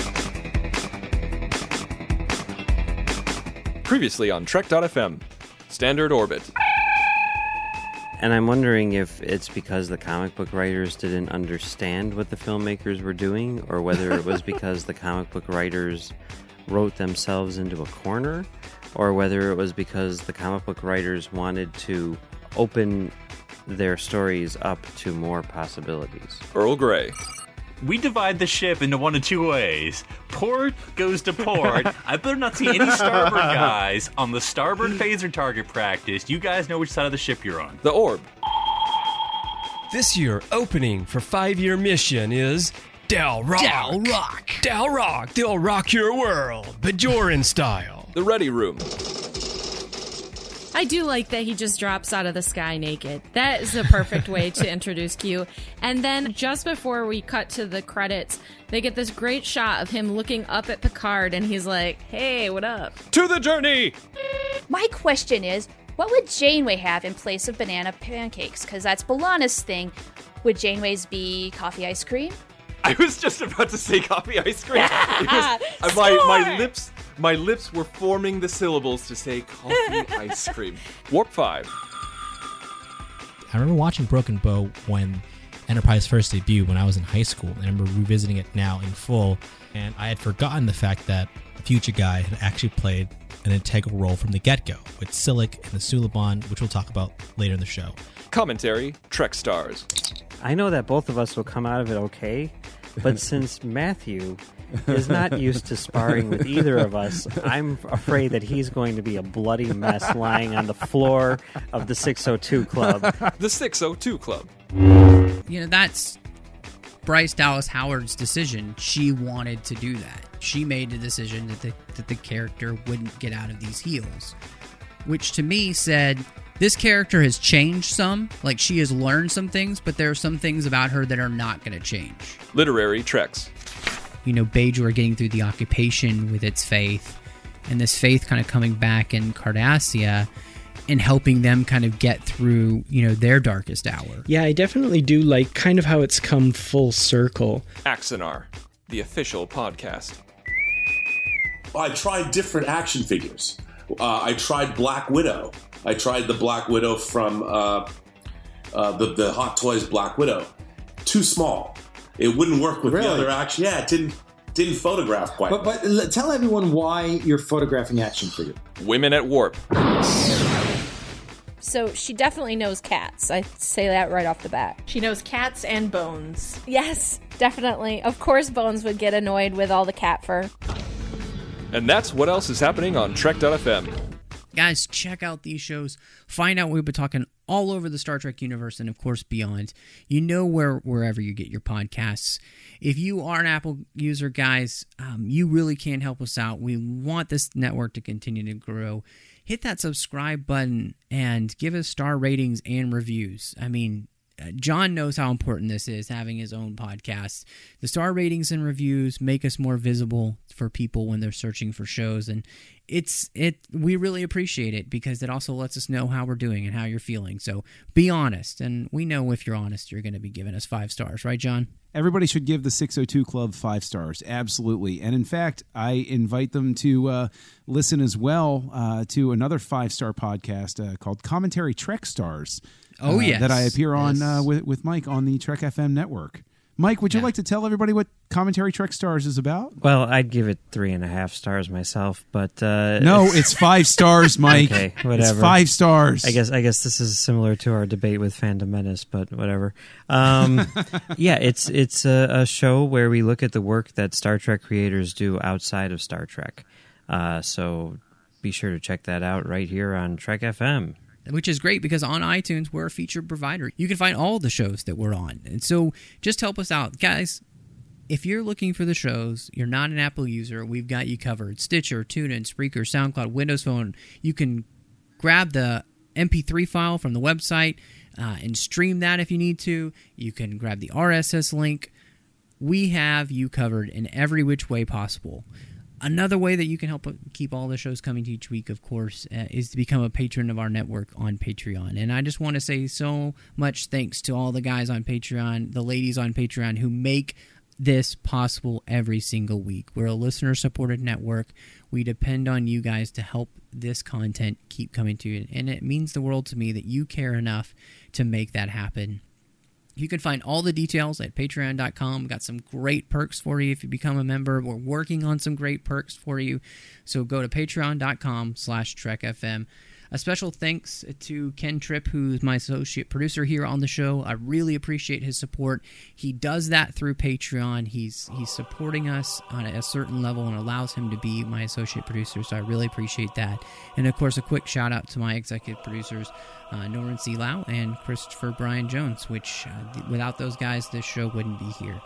Previously on Trek dot F M, Standard Orbit. And I'm wondering if it's because the comic book writers didn't understand what the filmmakers were doing, or whether it was because the comic book writers wrote themselves into a corner, or whether it was because the comic book writers wanted to open their stories up to more possibilities. Earl Grey. We divide the ship into one of two ways. Port goes to port. I better not see any starboard guys on the starboard phaser target practice. You guys know which side of the ship you're on. The Orb. This year opening for five-year mission is Dal Rock. Dal Rock. Dal Rock. They'll rock your world, Bajoran style. The Ready Room. I do like that he just drops out of the sky naked. That is the perfect way to introduce Q. And then just before we cut to the credits, they get this great shot of him looking up at Picard, and he's like, hey, what up? To the journey! My question is, what would Janeway have in place of banana pancakes? Because that's B'Elanna's thing. Would Janeway's be coffee ice cream? I was just about to say coffee ice cream. It was, uh, my, my lips... My lips were forming the syllables to say coffee ice cream. Warp five. I remember watching Broken Bow when Enterprise first debuted when I was in high school, and I remember revisiting it now in full, and I had forgotten the fact that Future Guy had actually played an integral role from the get-go with Silic and the Suliban, which we'll talk about later in the show. Commentary, Trek Stars. I know that both of us will come out of it okay, but since Matthew is not used to sparring with either of us, I'm afraid that he's going to be a bloody mess lying on the floor of the six oh two Club. The six oh two Club. You know, that's Bryce Dallas Howard's decision. She wanted to do that. She made the decision that the, that the character wouldn't get out of these heels, which to me said, this character has changed some. Like, she has learned some things, but there are some things about her that are not going to change. Literary Treks. You know, Bajor getting through the occupation with its faith, and this faith kind of coming back in Cardassia and helping them kind of get through, you know, their darkest hour. Yeah, I definitely do like kind of how it's come full circle. Axanar, the official podcast. I tried different action figures. Uh, I tried Black Widow. I tried the Black Widow from uh, uh, the, the Hot Toys Black Widow. Too small. It wouldn't work with Really? the other action. Yeah, it didn't didn't photograph quite. But but l- tell everyone why you're photographing action figure. Women at Warp. So she definitely knows cats. I say that right off the bat. She knows cats and Bones. Yes, definitely. Of course Bones would get annoyed with all the cat fur. And that's what else is happening on Trek dot f m. Guys, check out these shows. Find out we've been talking all over the Star Trek universe and, of course, beyond. You know where wherever you get your podcasts. If you are an Apple user, guys, um, you really can help us out. We want this network to continue to grow. Hit that subscribe button and give us star ratings and reviews. I mean, uh, John knows how important this is, having his own podcast. The star ratings and reviews make us more visible for people when they're searching for shows, and it's it we really appreciate it because it also lets us know how we're doing and how you're feeling. So be honest, and we know if you're honest, you're going to be giving us five stars, right, John? Everybody should give the six oh two Club five stars, absolutely. And in fact, I invite them to uh, listen as well uh, to another five-star podcast uh, called Commentary Trek Stars. Oh, uh, yes. That I appear on Yes. uh, with, with Mike on the Trek F M network. Mike, would you like to tell everybody what Commentary Trek Stars is about? Well, I'd give it three and a half stars myself, but uh, No, it's five stars, Mike. Okay, It's whatever. five stars. I guess. I guess this is similar to our debate with Phantom Menace, but whatever. Um, yeah, it's it's a, a show where we look at the work that Star Trek creators do outside of Star Trek. Uh, so be sure to check that out right here on Trek F M. Which is great because on iTunes, we're a featured provider. You can find all the shows that we're on. And so just help us out. Guys, if you're looking for the shows, you're not an Apple user, we've got you covered. Stitcher, TuneIn, Spreaker, SoundCloud, Windows Phone. You can grab the M P three file from the website uh, and stream that if you need to. You can grab the R S S link. We have you covered in every which way possible. Another way that you can help keep all the shows coming to each week, of course, uh, is to become a patron of our network on Patreon. And I just want to say so much thanks to all the guys on Patreon, the ladies on Patreon who make this possible every single week. We're a listener-supported network. We depend on you guys to help this content keep coming to you. And it means the world to me that you care enough to make that happen. You can find all the details at patreon dot com. We've got some great perks for you if you become a member. We're working on some great perks for you. So go to patreon dot com slash Trek F M. A special thanks to Ken Tripp, who's my associate producer here on the show. I really appreciate his support. He does that through Patreon. He's he's supporting us on a certain level and allows him to be my associate producer, so I really appreciate that. And, of course, a quick shout-out to my executive producers, uh, Norman C. Lau and Christopher Brian Jones, which uh, th- without those guys, this show wouldn't be here.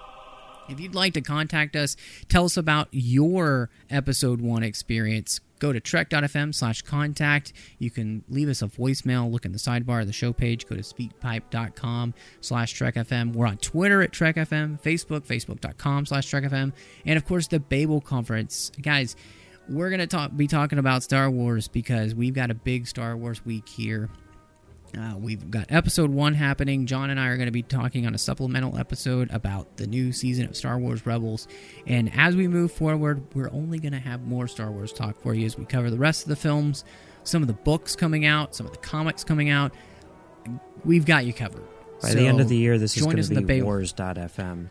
If you'd like to contact us, tell us about your episode one experience, go to trek dot f m slash contact. You can leave us a voicemail, look in the sidebar of the show page, go to speakpipe dot com slash Trek F M. We're on Twitter at Trek F M, Facebook, facebook dot com slash Trek F M, and of course the Babel Conference. Guys, we're going to talk, be talking about Star Wars because we've got a big Star Wars week here. Uh, we've got episode one happening. John and I are going to be talking on a supplemental episode about the new season of Star Wars Rebels. And as we move forward, we're only going to have more Star Wars talk for you as we cover the rest of the films, some of the books coming out, some of the comics coming out. We've got you covered. By So the end of the year, this is join going us to in the be Bay- wars dot f m.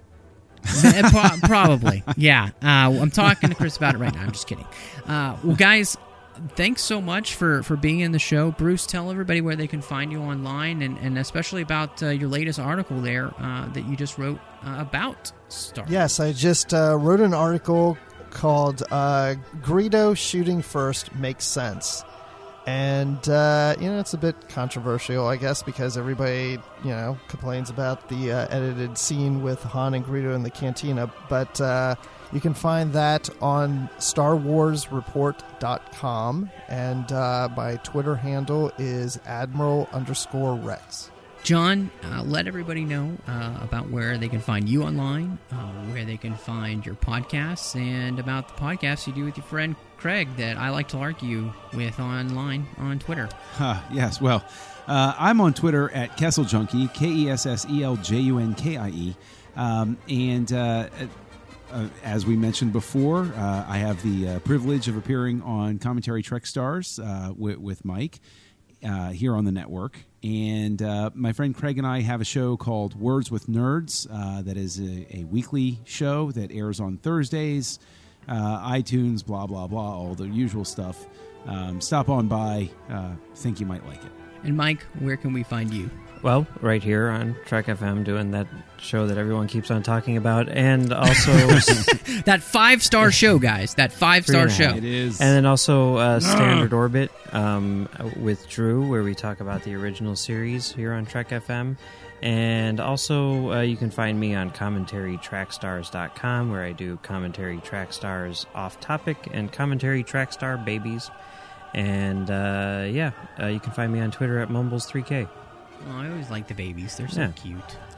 Eh, pro- Probably, yeah. Uh, I'm talking to Chris about it right now. I'm just kidding. Uh, well, guys, thanks so much for, for being in the show. Bruce, tell everybody where they can find you online, and, and especially about uh, your latest article there uh, that you just wrote uh, about Star Wars. Yes, I just uh, wrote an article called uh, Greedo Shooting First Makes Sense. And, uh, you know, it's a bit controversial, I guess, because everybody, you know, complains about the uh, edited scene with Han and Greedo in the cantina. But uh, you can find that on Star Wars Report dot com. And uh, my Twitter handle is Admiral underscore Rex. John, uh, let everybody know uh, about where they can find you online, uh, where they can find your podcasts, and about the podcasts you do with your friend Craig that I like to argue with online on Twitter. Uh, yes, well, uh, I'm on Twitter at Kessel Junkie, K E S S E L J U N K I E. Um, and uh, uh, as we mentioned before, uh, I have the uh, privilege of appearing on Commentary Trek Stars uh, with, with Mike uh, here on the network. And uh, my friend Craig and I have a show called Words with Nerds uh, that is a, a weekly show that airs on Thursdays, uh, iTunes, blah, blah, blah, all the usual stuff. Um, stop on by. Uh, think you might like it. And Mike, where can we find you? Well, right here on Trek F M, doing that show that everyone keeps on talking about, and also that five-star show, guys. That five-star show. It is. And then also uh, Standard Orbit um, with Drew, where we talk about the original series here on Trek F M. And also, uh, you can find me on commentary track stars dot com, where I do Commentary Track Stars Off Topic and Commentary Track Star Babies. And uh, yeah, uh, you can find me on Twitter at Mumbles three K. Oh, I always like the babies. They're so Yeah. cute.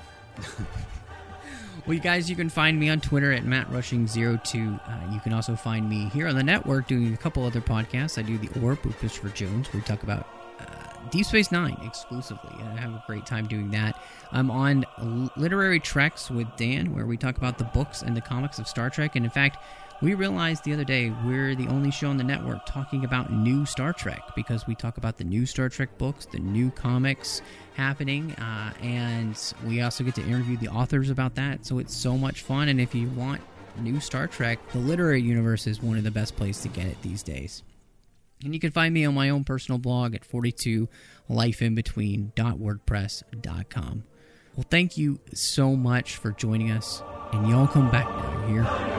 Well, you guys, you can find me on Twitter at Matt Rushing zero two. Uh, you can also find me here on the network doing a couple other podcasts. I do The Orb with Christopher Jones, where we talk about uh, Deep Space Nine exclusively. And I have a great time doing that. I'm on Literary Treks with Dan, where we talk about the books and the comics of Star Trek. And in fact, we realized the other day we're the only show on the network talking about new Star Trek, because we talk about the new Star Trek books, the new comics happening, uh, and we also get to interview the authors about that. So it's so much fun, and if you want new Star Trek, the literary universe is one of the best places to get it these days. And you can find me on my own personal blog at forty-two life in between dot wordpress dot com. Well, thank you so much for joining us, and y'all come back now, you hear?